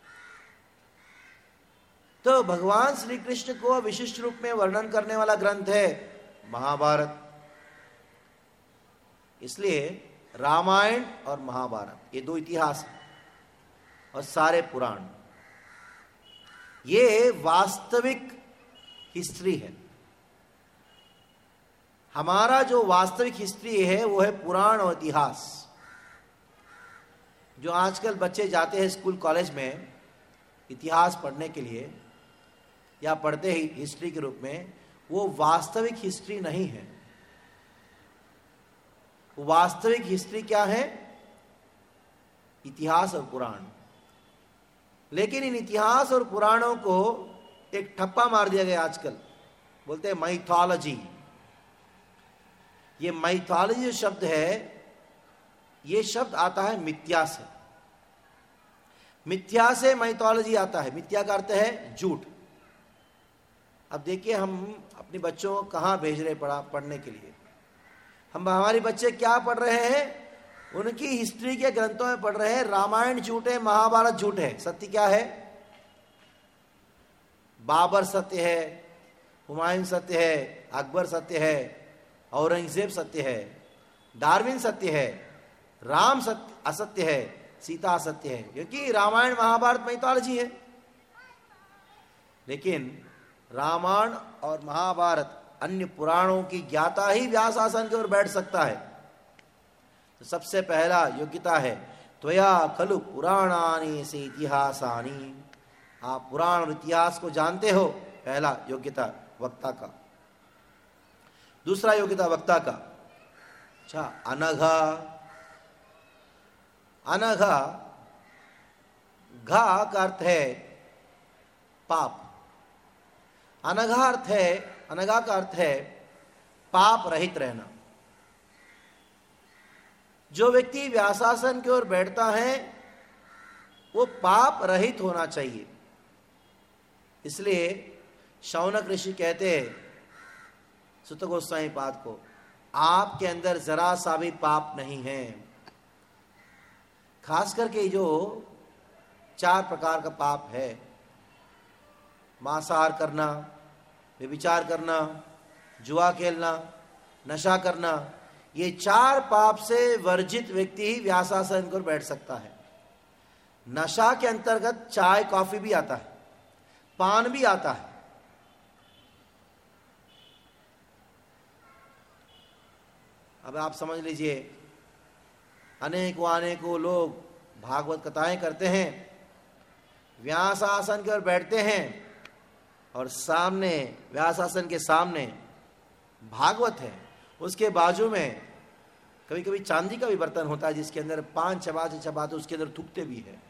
तो भगवान श्री कृष्ण को विशिष्ट रूप में वर्णन करने वाला ग्रंथ है महाभारत। इसलिए रामायण और महाभारत ये दो इतिहास हैं और सारे पुराण ये वास्तविक हिस्ट्री है। हमारा जो वास्तविक हिस्ट्री है वो है पुराण और इतिहास। जो आजकल बच्चे जाते हैं स्कूल कॉलेज में इतिहास पढ़ने के लिए या पढ़ते ही हिस्ट्री के रूप में, वो वास्तविक हिस्ट्री नहीं है। वास्तविक हिस्ट्री क्या है? इतिहास और पुराण। लेकिन इन इतिहास और पुराणों को एक ठप्पा मार दिया गया आजकल, बोलते हैं माइथोलॉजी। ये माइथोलॉजी जो शब्द है, ये शब्द आता है मिथ्या से। मिथ्या से माइथोलॉजी आता है। मिथ्या का अर्थ है झूठ। अब देखिए, हम अपने बच्चों को कहाँ भेज रहे पढ़ने के लिए? हमारे बच्चे क्या पढ़ रहे हैं? उनकी हिस्ट्री के ग्रंथों में पढ़ रहे हैं रामायण झूठ है, महाभारत झूठ है। सत्य क्या है? बाबर सत्य है, हुमायूं सत्य है, अकबर सत्य है, औरंगजेब सत्य है, डार्विन सत्य है, राम सत्य असत्य है, सीता असत्य है, क्योंकि रामायण महाभारत माइथोलॉजी है। लेकिन रामायण और महाभारत अन्य पुराणों की ज्ञाता ही व्यास आसन के ओर बैठ सकता है। तो सबसे पहला योग्यता है त्वया खलु पुराणानि से इतिहासानि। आप पुराण और इतिहास को जानते हो, पहला योग्यता वक्ता का। दूसरा योग्यता वक्ता का, अच्छा, अनघा। अनघा, घा का अर्थ है पाप। अनघा का अर्थ है पाप रहित रहना। जो व्यक्ति व्यासासन की ओर बैठता है वो पाप रहित होना चाहिए। इसलिए शौनक ऋषि कहते हैं सुत गोस्वामी पाद को, आपके अंदर जरा सा भी पाप नहीं है। खास करके जो 4 प्रकार का पाप है, मांसाहार करना, व्यभिचार करना, जुआ खेलना, नशा करना, ये 4 पाप से वर्जित व्यक्ति ही व्यासासन पर बैठ सकता है। नशा के अंतर्गत चाय कॉफी भी आता है, पान भी आता है। अब आप समझ लीजिए, अनेकों लोग भागवत कथाएं करते हैं, व्यासासन के ओर बैठते हैं और सामने, व्यासासन के सामने भागवत है, उसके बाजू में कभी कभी चांदी का भी बर्तन होता है जिसके अंदर पान चबाते उसके अंदर थूकते भी है।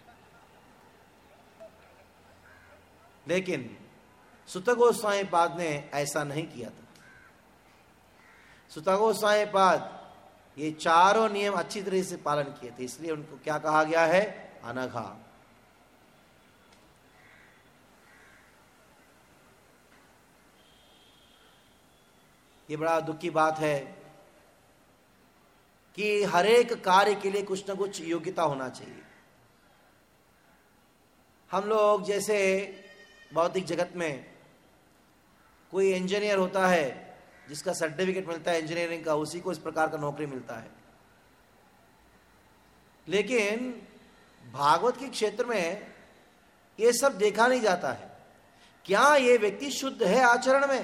लेकिन सुत गोस्वामी पाद ने ऐसा नहीं किया था। सुत गोस्वामी पाद ये चारों नियम अच्छी तरह से पालन किए थे, इसलिए उनको क्या कहा गया है? अनघा। ये बड़ा दुख की बात है कि हर एक कार्य के लिए कुछ ना कुछ योग्यता होना चाहिए। हम लोग जैसे भौतिक जगत में कोई इंजीनियर होता है जिसका सर्टिफिकेट मिलता है इंजीनियरिंग का, उसी को इस प्रकार का नौकरी मिलता है। लेकिन भागवत के क्षेत्र में ये सब देखा नहीं जाता है। क्या ये व्यक्ति शुद्ध है आचरण में?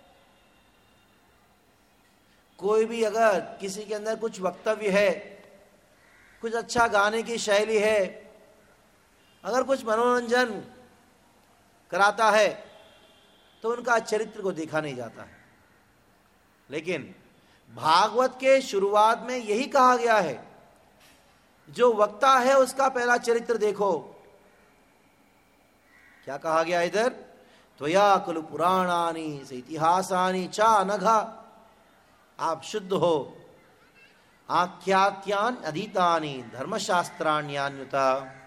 कोई भी अगर किसी के अंदर कुछ वक्तव्य है, कुछ अच्छा गाने की शैली है, अगर कुछ मनोरंजन कराता है, तो उनका चरित्र को देखा नहीं जाता है। लेकिन भागवत के शुरुआत में यही कहा गया है, जो वक्ता है उसका पहला चरित्र देखो। क्या कहा गया इधर? त्वया खलु पुराणानि से इतिहासानि चा अनघा। आप शुद्ध हो, आख्यात्यान अधीतानि धर्मशास्त्राण्यान्युता।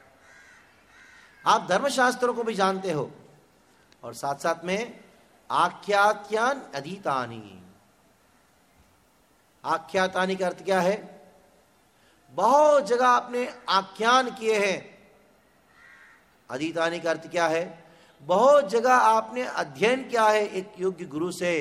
आप धर्मशास्त्रों को भी जानते हो और साथ साथ में आख्यात्यान अधीतानि। आख्यातानि का अर्थ क्या है? बहुत जगह आपने आख्यान किए हैं। अधीतानि का अर्थ क्या है? बहुत जगह आपने अध्ययन किया है एक योग्य गुरु से।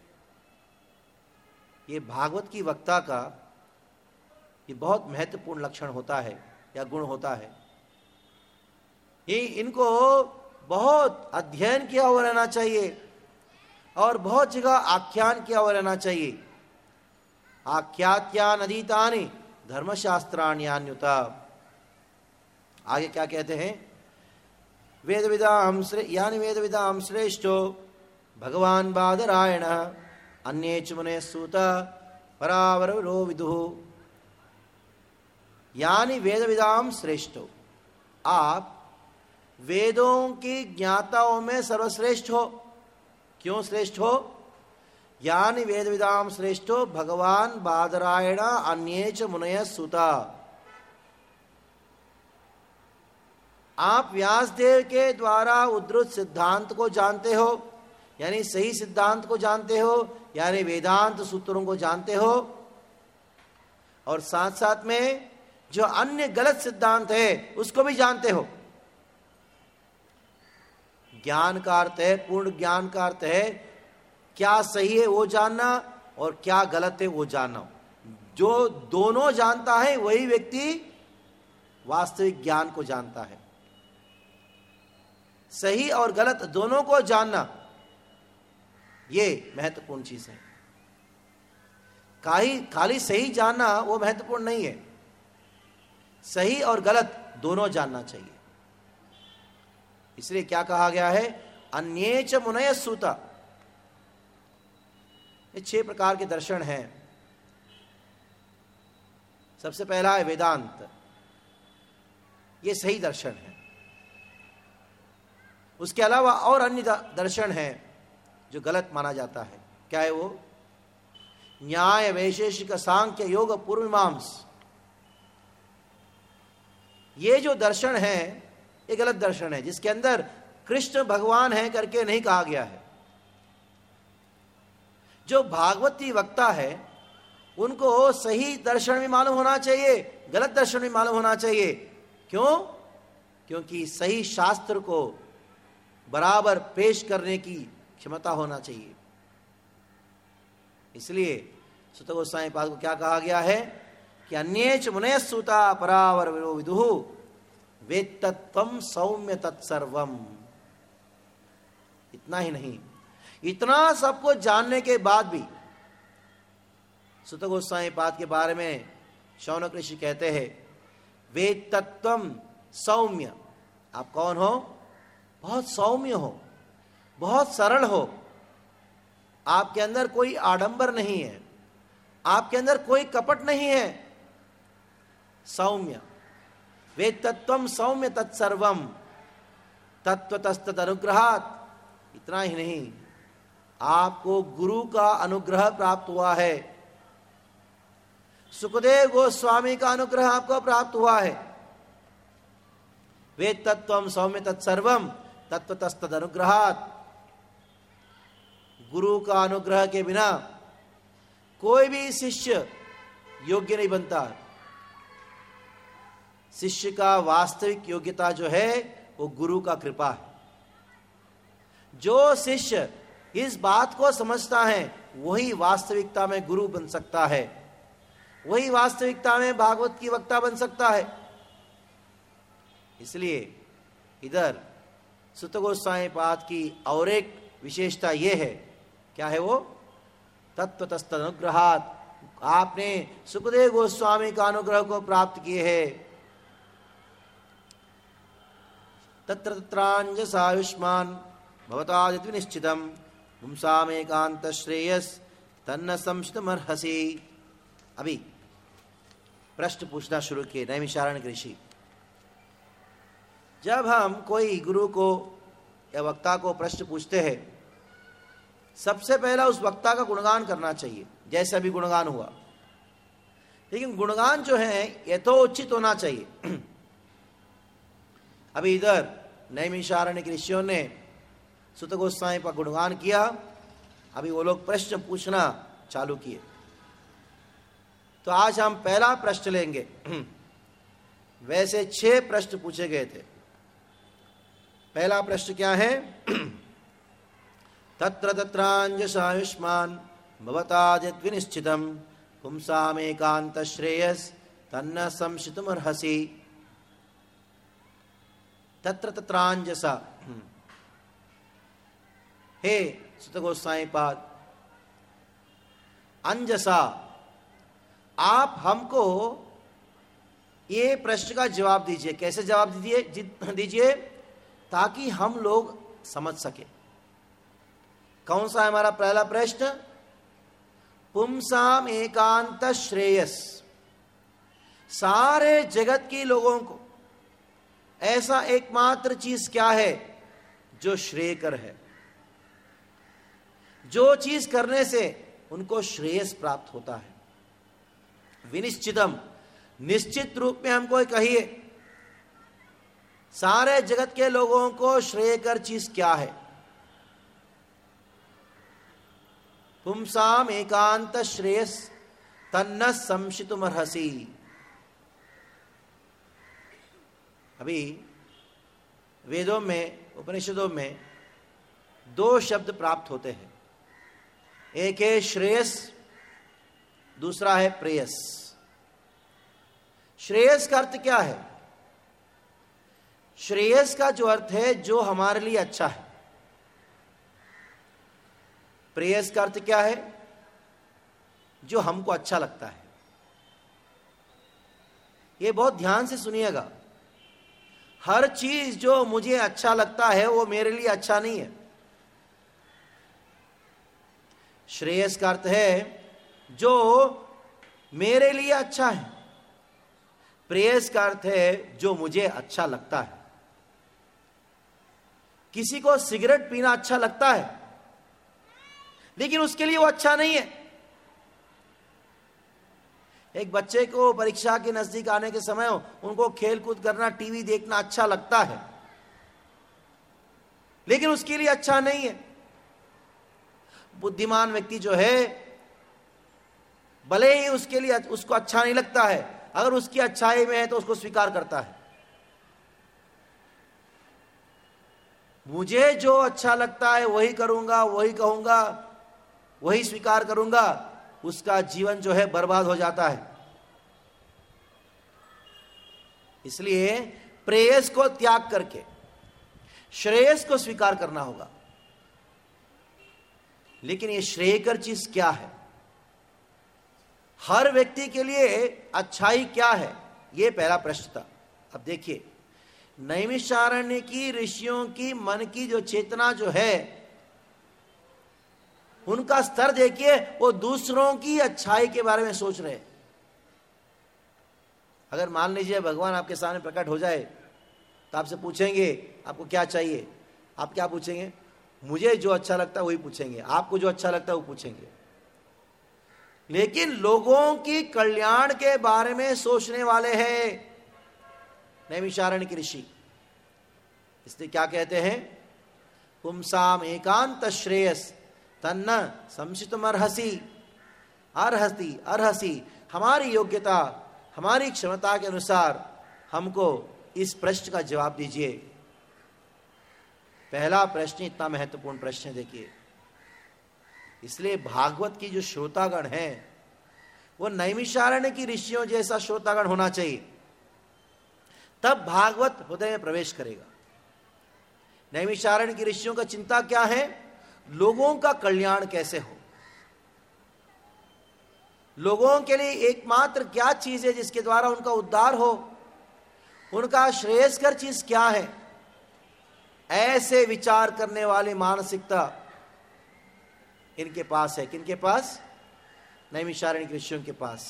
ये भागवत की वक्ता का ये बहुत महत्वपूर्ण लक्षण होता है या गुण होता है। ये इनको बहुत अध्ययन किया हुआ रहना चाहिए और बहुत जगह आख्यान किया हुआ रहना चाहिए। आख्यात्यानधीतानि धर्मशास्त्राण्यान्युत। आगे क्या कहते हैं? यानी वेदविदाम श्रेष्ठो भगवान बादरायण अन्ये च मुने सूत परावरो विदुः। यानी वेदविदाम श्रेष्ठो, आप वेदों की ज्ञाताओं में सर्वश्रेष्ठ हो। क्यों श्रेष्ठ हो? यानी वेदविदाम श्रेष्ठो भगवान बादरायण अन्ये च मुनय सुता। आप व्यासदेव के द्वारा उद्धृत सिद्धांत को जानते हो, यानी सही सिद्धांत को जानते हो, यानी वेदांत सूत्रों को जानते हो, और साथ साथ में जो अन्य गलत सिद्धांत है उसको भी जानते हो। ज्ञान का अर्थ है, पूर्ण ज्ञान का अर्थ है क्या सही है वो जानना और क्या गलत है वो जानना। जो दोनों जानता है वही व्यक्ति वास्तविक ज्ञान को जानता है। सही और गलत दोनों को जानना ये महत्वपूर्ण चीज है। खाली सही जानना वो महत्वपूर्ण नहीं है, सही और गलत दोनों जानना चाहिए। इसलिए क्या कहा गया है? अन्ये च मुनय सूता। ये 6 प्रकार के दर्शन हैं। सबसे पहला है वेदांत, ये सही दर्शन है। उसके अलावा और अन्य दर्शन हैं जो गलत माना जाता है। क्या है वो? न्याय, वैशेषिक, सांख्य, योग, पूर्व मीमांस। ये जो दर्शन है ये गलत दर्शन है, जिसके अंदर कृष्ण भगवान है करके नहीं कहा गया है। जो भागवती वक्ता है उनको सही दर्शन भी मालूम होना चाहिए, गलत दर्शन भी मालूम होना चाहिए। क्यों? क्योंकि सही शास्त्र को बराबर पेश करने की क्षमता होना चाहिए। इसलिए सुत गोस्वामी पाद को क्या कहा गया है कि अन्येच मुनय सूता परावर विदुः वेत्तत्वम सौम्य तत्सर्वम। इतना ही नहीं, इतना सबको जानने के बाद भी सुत गोस्वामी पाद के बारे में शौनक ऋषि कहते हैं वेत्तत्वम सौम्य। आप कौन हो? बहुत सौम्य हो, बहुत सरल हो। आपके अंदर कोई आडंबर नहीं है, आपके अंदर कोई कपट नहीं है। सौम्य। वेत्तत्वम सौम्य तत्सर्वम तत्वतस्तद अनुग्रहात्। इतना ही नहीं, आपको गुरु का अनुग्रह प्राप्त हुआ है, सुखदेव गोस्वामी का अनुग्रह आपको प्राप्त हुआ है। वेत्तत्वम सौम्य तत्सर्वम तत्वतस्तद अनुग्रहात्। गुरु का अनुग्रह के बिना कोई भी शिष्य योग्य नहीं बनता। शिष्य का वास्तविक योग्यता जो है वो गुरु का कृपा है। जो शिष्य इस बात को समझता है वही वास्तविकता में गुरु बन सकता है, वही वास्तविकता में भागवत की वक्ता बन सकता है। इसलिए इधर सुत गोस्वामी पाद की और एक विशेषता यह है, क्या है वो? तत्वतस्तद अनुग्रहात्। आपने सुखदेव गोस्वामी का अनुग्रह को प्राप्त किए है। तत्र तत्रांजसायुष्मान भवतादिति निश्चितम पुंसामेकांत श्रेयस तन्न संशितमर्हसि। अभी प्रश्न पूछना शुरू किए नैमिषारण्य ऋषि। जब हम कोई गुरु को या वक्ता को प्रश्न पूछते हैं, सबसे पहला उस वक्ता का गुणगान करना चाहिए, जैसे अभी गुणगान हुआ। लेकिन गुणगान जो है यथोचित होना चाहिए। अभी इधर नैमिषारण्य के ऋषियों ने सुत गोस्वामी का गुणगान किया, अभी वो लोग प्रश्न पूछना चालू किए। तो आज हम पहला प्रश्न लेंगे। वैसे 6 प्रश्न पूछे गए थे। पहला प्रश्न क्या है? तत्र तत्रांजसायुष्मान भवतादिद्विनिश्चितम पुंसामेकांत श्रेयस तन्न संशितमर्हसि। तत्र तत्रांजसा। हे सुत गोस्वामी पाद, अंजसा आप हमको ये प्रश्न का जवाब दीजिए। कैसे जवाब दीजिए? ताकि हम लोग समझ सके। कौन सा है हमारा पहला प्रश्न? पुंसाम एकांत श्रेयस। सारे जगत के लोगों को ऐसा एकमात्र चीज क्या है जो श्रेयकर है, जो चीज करने से उनको श्रेयस प्राप्त होता है। विनिश्चितम, निश्चित रूप में हमको कहिए, सारे जगत के लोगों को श्रेयकर चीज क्या है? पुंसाम एकांत श्रेयस तन्न संशितुमर्हसि। अभी वेदों में, उपनिषदों में दो शब्द प्राप्त होते हैं। एक है श्रेयस, दूसरा है प्रेयस। श्रेयस का अर्थ क्या है? श्रेयस का जो अर्थ है जो हमारे लिए अच्छा है। प्रेयस का अर्थ क्या है? जो हमको अच्छा लगता है। ये बहुत ध्यान से सुनिएगा। हर चीज जो मुझे अच्छा लगता है वो मेरे लिए अच्छा नहीं है। श्रेयस का अर्थ है जो मेरे लिए अच्छा है। प्रेयस का अर्थ है जो मुझे अच्छा लगता है। किसी को सिगरेट पीना अच्छा लगता है, लेकिन उसके लिए वो अच्छा नहीं है। एक बच्चे को परीक्षा के नजदीक आने के समय उनको खेल कूद करना, टीवी देखना अच्छा लगता है, लेकिन उसके लिए अच्छा नहीं है। बुद्धिमान व्यक्ति जो है, भले ही उसके लिए उसको अच्छा नहीं लगता है, अगर उसकी अच्छाई में है तो उसको स्वीकार करता है। मुझे जो अच्छा लगता है वही करूंगा, वही कहूंगा, वही स्वीकार करूंगा, उसका जीवन जो है बर्बाद हो जाता है। इसलिए प्रेयस को त्याग करके श्रेयस को स्वीकार करना होगा। लेकिन ये श्रेयकर चीज क्या है? हर व्यक्ति के लिए अच्छाई क्या है? ये पहला प्रश्न था। अब देखिए, नैमिषारण्य की ऋषियों की मन की जो चेतना जो है, उनका स्तर देखिए, वो दूसरों की अच्छाई के बारे में सोच रहे हैं। अगर मान लीजिए भगवान आपके सामने प्रकट हो जाए तो आपसे पूछेंगे आपको क्या चाहिए, आप क्या पूछेंगे? मुझे जो अच्छा लगता है वही पूछेंगे। आपको जो अच्छा लगता है वो पूछेंगे। लेकिन लोगों की कल्याण के बारे में सोचने वाले हैं नैमिषारण्य के ऋषि। इसलिए क्या कहते हैं? पुंसाम एकांत श्रेयस तन्न संशितुमर्हसि। अर्हसि, अर्हसि, हमारी योग्यता, हमारी क्षमता के अनुसार हमको इस प्रश्न का जवाब दीजिए। पहला प्रश्न इतना महत्वपूर्ण प्रश्न है। देखिए, इसलिए भागवत की जो श्रोतागण हैं वो नैमिषारण्य की ऋषियों जैसा श्रोतागण होना चाहिए, तब भागवत हृदय में प्रवेश करेगा। नैमिषारण्य की ऋषियों का चिंता क्या है? लोगों का कल्याण कैसे हो, लोगों के लिए एकमात्र क्या चीज है जिसके द्वारा उनका उद्धार हो, उनका श्रेयस्कर चीज क्या है। ऐसे विचार करने वाली मानसिकता इनके पास है। किनके पास? नैमिषारण्य के ऋषियों के पास।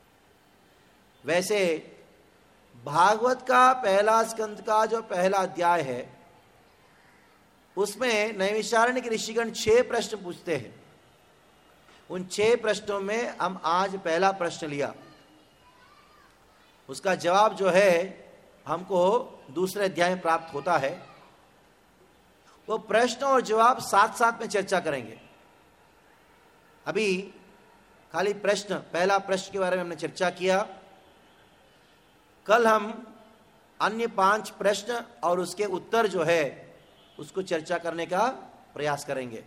वैसे भागवत का पहला स्कंद का जो पहला अध्याय है उसमें नैमिषारण्य के ऋषिगण 6 प्रश्न पूछते हैं। उन 6 प्रश्नों में हम आज पहला प्रश्न लिया, उसका जवाब जो है हमको दूसरे अध्याय में प्राप्त होता है। वो प्रश्न और जवाब साथ साथ में चर्चा करेंगे। अभी खाली प्रश्न, पहला प्रश्न के बारे में हमने चर्चा किया। कल हम अन्य 5 प्रश्न और उसके उत्तर जो है उसको चर्चा करने का प्रयास करेंगे।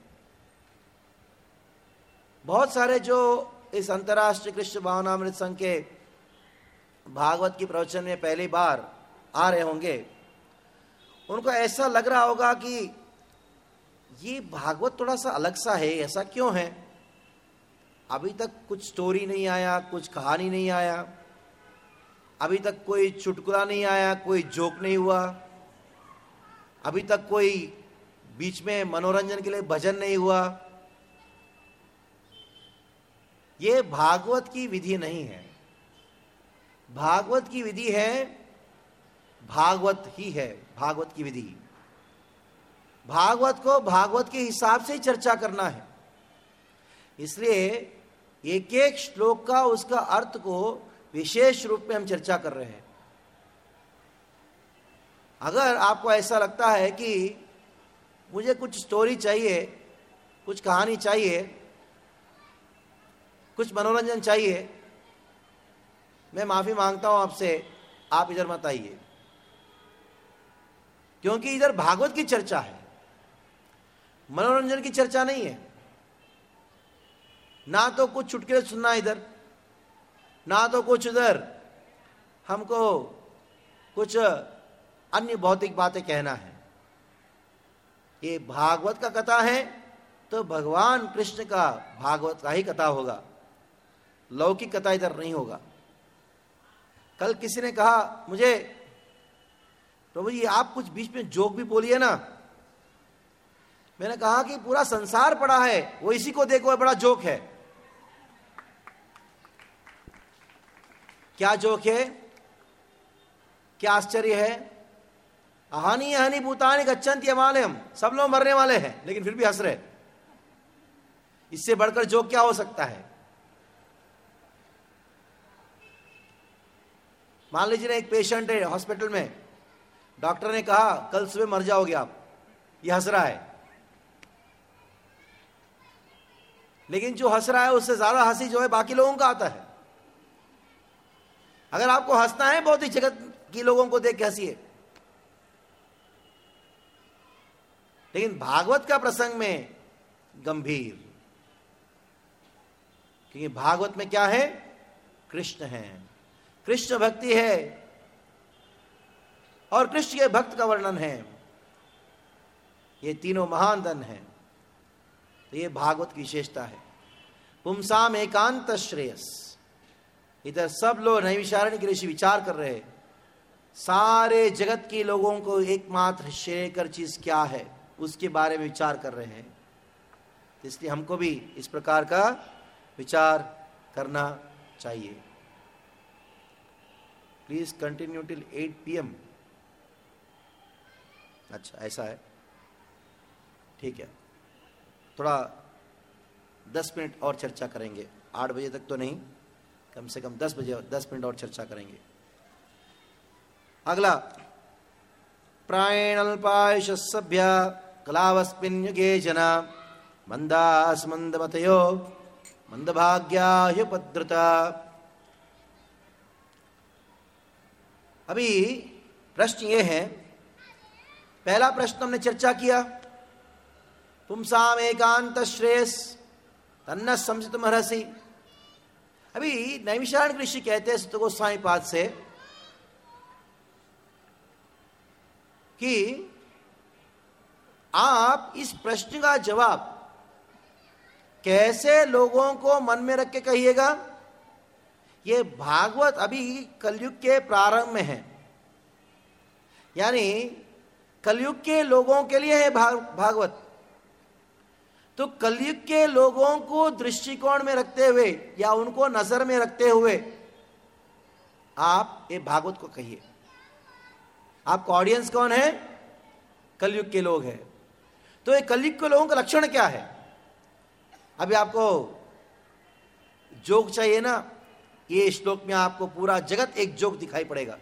बहुत सारे जो इस अंतर्राष्ट्रीय कृष्ण भावनामृत संघ के भागवत की प्रवचन में पहली बार आ रहे होंगे, उनको ऐसा लग रहा होगा कि ये भागवत थोड़ा सा अलग सा है, ऐसा क्यों है? अभी तक कुछ स्टोरी नहीं आया, कुछ कहानी नहीं आया, अभी तक कोई चुटकुला नहीं आया, कोई जोक नहीं हुआ, अभी तक कोई बीच में मनोरंजन के लिए भजन नहीं हुआ, ये भागवत की विधि नहीं है। भागवत की विधि है, भागवत ही है भागवत की विधि। भागवत को भागवत के हिसाब से ही चर्चा करना है। इसलिए एक एक श्लोक का उसका अर्थ को विशेष रूप में हम चर्चा कर रहे हैं। अगर आपको ऐसा लगता है कि मुझे कुछ स्टोरी चाहिए, कुछ कहानी चाहिए, कुछ मनोरंजन चाहिए, मैं माफी मांगता हूं आपसे, आप इधर मत आइए, क्योंकि इधर भागवत की चर्चा है, मनोरंजन की चर्चा नहीं है। ना तो कुछ चुटकुले सुनना इधर, ना तो कुछ उधर हमको कुछ अन्य भौतिक बातें कहना है। ये भागवत का कथा है तो भगवान कृष्ण का भागवत का ही कथा होगा, लौकिक कथा इधर नहीं होगा। कल किसी ने कहा मुझे, प्रभु जी आप कुछ बीच में जोक भी बोलिए ना। मैंने कहा कि पूरा संसार पड़ा है, वो इसी को देखो बड़ा जोक है। क्या जोक है, क्या आश्चर्य है? अहानी अहानी भूतानि गच्छन्ति यमालयम, सब लोग मरने वाले हैं लेकिन फिर भी हंस रहे। इससे बढ़कर जोक क्या हो सकता है? मान लीजिए ना, एक पेशेंट है हॉस्पिटल में, डॉक्टर ने कहा कल सुबह मर जाओगे आप, ये हंस रहा है, लेकिन जो हंस रहा है उससे ज्यादा हंसी जो है बाकी लोगों का आता है। अगर आपको हंसना है बहुत ही जगत की लोगों को देख के हंसिए, लेकिन भागवत का प्रसंग में गंभीर, क्योंकि भागवत में क्या है? कृष्ण है, कृष्ण भक्ति है और कृष्ण के भक्त का वर्णन है। ये तीनों महान धन है। तो ये भागवत की विशेषता है। पुंसाम एकांत श्रेयस, इधर सब लोग नैमिषारण्य के ऋषि विचार कर रहे हैं, सारे जगत के लोगों को एकमात्र श्रेयकर चीज क्या है उसके बारे में विचार कर रहे हैं। इसलिए हमको भी इस प्रकार का विचार करना चाहिए। Please continue till 8 PM। अच्छा ऐसा है, ठीक है, थोड़ा 10 मिनट और चर्चा करेंगे, 8 बजे तक तो नहीं, कम से कम 10 बजे 10 मिनट और चर्चा करेंगे। अगला, प्रायेणल्पायुष सभ्य कलावस्मिन् युगे जना मंदास मंदमतयो मंदभाग्या ह्युपद्रुता। अभी प्रश्न ये है, पहला प्रश्न हमने चर्चा किया, पुंसाम एकांत श्रेयस तन्न संसितुम अर्हसि। अभी नैमिषारण्य ऋषि कहते हैं सुत गोस्वामी पाद से कि आप इस प्रश्न का जवाब कैसे लोगों को मन में रख के कहिएगा। ये भागवत अभी कलयुग के प्रारंभ में है, यानी कलयुग के लोगों के लिए है भागवत। तो कलयुग के लोगों को दृष्टिकोण में रखते हुए या उनको नजर में रखते हुए आप ये भागवत को कहिए। आपका ऑडियंस कौन है? कलयुग के लोग हैं। तो ये कलयुग के लोगों का लक्षण क्या है? अभी आपको जोक चाहिए ना, ये श्लोक में आपको पूरा जगत एक जोक दिखाई पड़ेगा।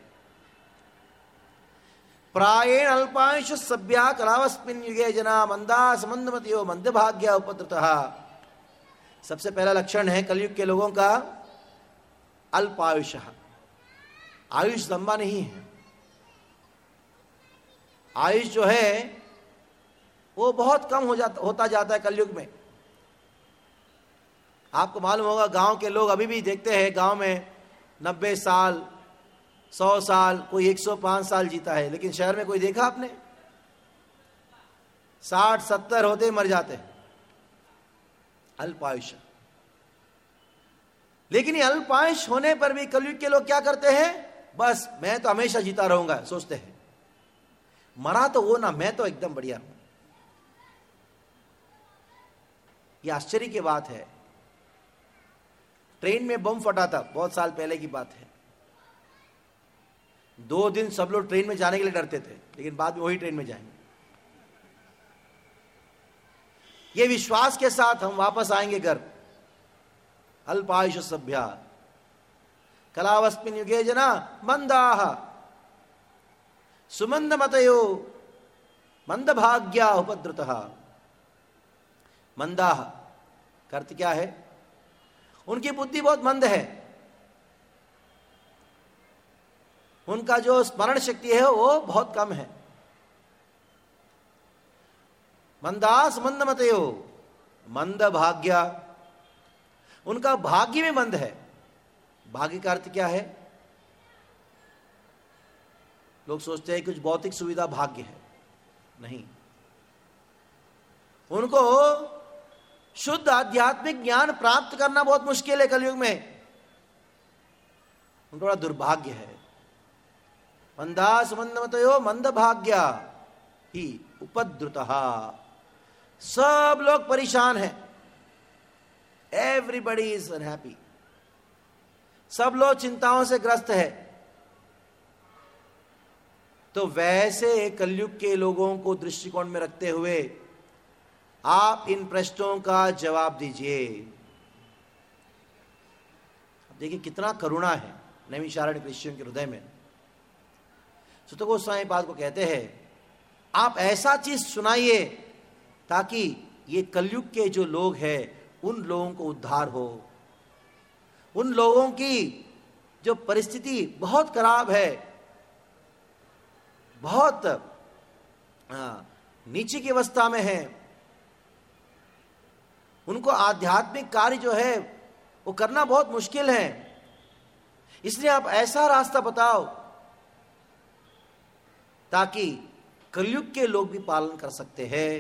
प्रायेण अल्पांश सभ्या कलावस्मिन् युगे जना मंदास मंदमतियो मंदभाग्या उपद्रुतः। सबसे पहला लक्षण है कलयुग के लोगों का अल्पायुष, आयुष लंबा नहीं है। आयुष जो है वो बहुत कम होता जाता है कलयुग में। आपको मालूम होगा गांव के लोग अभी भी देखते हैं, गांव में 90 साल 100 साल, कोई 105 साल जीता है, लेकिन शहर में कोई देखा आपने? 60-70 होते मर जाते हैं। अल्पायुष। लेकिन ये अल्पायुष होने पर भी कलयुग के लोग क्या करते हैं, बस मैं तो हमेशा जीता रहूंगा सोचते हैं। मरा तो वो ना, मैं तो एकदम बढ़िया हूं। ये आश्चर्य की बात है। ट्रेन में बम फटा था, बहुत साल पहले की बात है। 2 दिन सब लोग ट्रेन में जाने के लिए डरते थे, लेकिन बाद में वही ट्रेन में जाएंगे। ये विश्वास के साथ हम वापस आएंगे घर। अल्पायुष सभ्या कलावस्मिन् युगे जना मंदाः सुमंदमतयो मंदभाग्या उपद्रुतः। मंदाः का अर्थ क्या है, उनकी बुद्धि बहुत मंद है, उनका जो स्मरण शक्ति है वो बहुत कम है। मंदास मंदमतयो, मंद भाग्या, उनका भाग्य में मंद है। भाग्य का अर्थ क्या है, लोग सोचते हैं कुछ भौतिक सुविधा भाग्य है, नहीं। उनको शुद्ध आध्यात्मिक ज्ञान प्राप्त करना बहुत मुश्किल है कलयुग में, उनका बड़ा दुर्भाग्य है। मंदास मंदमतयो मंद भाग्या ही उपद्रुतः, सब लोग परेशान हैं। एवरीबडी इज अनहैप्पी, सब लोग चिंताओं से ग्रस्त है। तो वैसे कलयुग के लोगों को दृष्टिकोण में रखते हुए आप इन प्रश्नों का जवाब दीजिए। देखिए कितना करुणा है नैमिषारण्य ऋषियों के हृदय में। सुत गोस्वामी पाद को कहते हैं, आप ऐसा चीज सुनाइए ताकि ये कलयुग के जो लोग हैं उन लोगों को उद्धार हो। उन लोगों की जो परिस्थिति बहुत खराब है, बहुत नीचे की अवस्था में है, उनको आध्यात्मिक कार्य जो है वो करना बहुत मुश्किल है। इसलिए आप ऐसा रास्ता बताओ ताकि कलयुग के लोग भी पालन कर सकते हैं।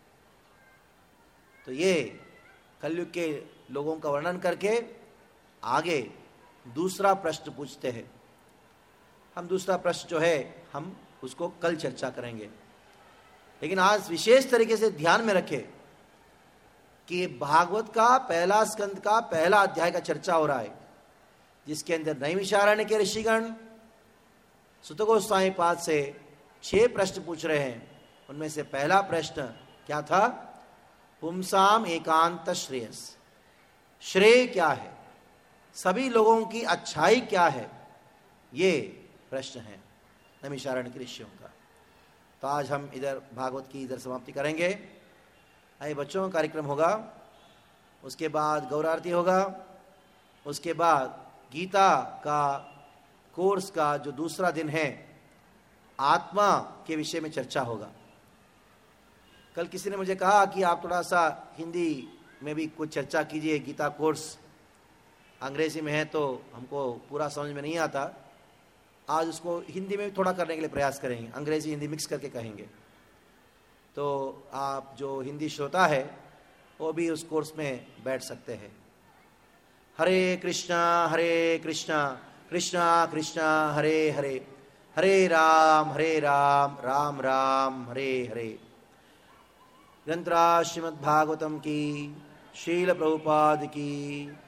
तो ये कलयुग के लोगों का वर्णन करके आगे दूसरा प्रश्न पूछते हैं। हम दूसरा प्रश्न जो है हम उसको कल चर्चा करेंगे, लेकिन आज विशेष तरीके से ध्यान में रखें कि भागवत का पहला स्कंद का पहला अध्याय का चर्चा हो रहा है, जिसके अंदर नैमिषारण्य के ऋषिगण सुत गोस्वामी पाद से 6 प्रश्न पूछ रहे हैं। उनमें से पहला प्रश्न क्या था, पुंसाम एकांत श्रेयस, श्रेय क्या है, सभी लोगों की अच्छाई क्या है, ये प्रश्न है नैमिषारण्य के ऋषियों का। तो आज हम इधर भागवत की इधर समाप्ति करेंगे। आइए बच्चों का कार्यक्रम होगा, उसके बाद गौरारती होगा, उसके बाद गीता का कोर्स का जो दूसरा दिन है आत्मा के विषय में चर्चा होगा। कल किसी ने मुझे कहा कि आप थोड़ा सा हिंदी में भी कुछ चर्चा कीजिए, गीता कोर्स अंग्रेजी में है तो हमको पूरा समझ में नहीं आता। आज उसको हिंदी में थोड़ा करने के लिए प्रयास करेंगे, अंग्रेजी हिंदी मिक्स करके कहेंगे। तो आप जो हिंदी श्रोता है वो भी उस कोर्स में बैठ सकते हैं। हरे कृष्णा कृष्णा कृष्णा हरे हरे, हरे राम राम राम हरे हरे। ग्रंथराज श्रीमद् भागवतम की, श्रील प्रभुपाद की।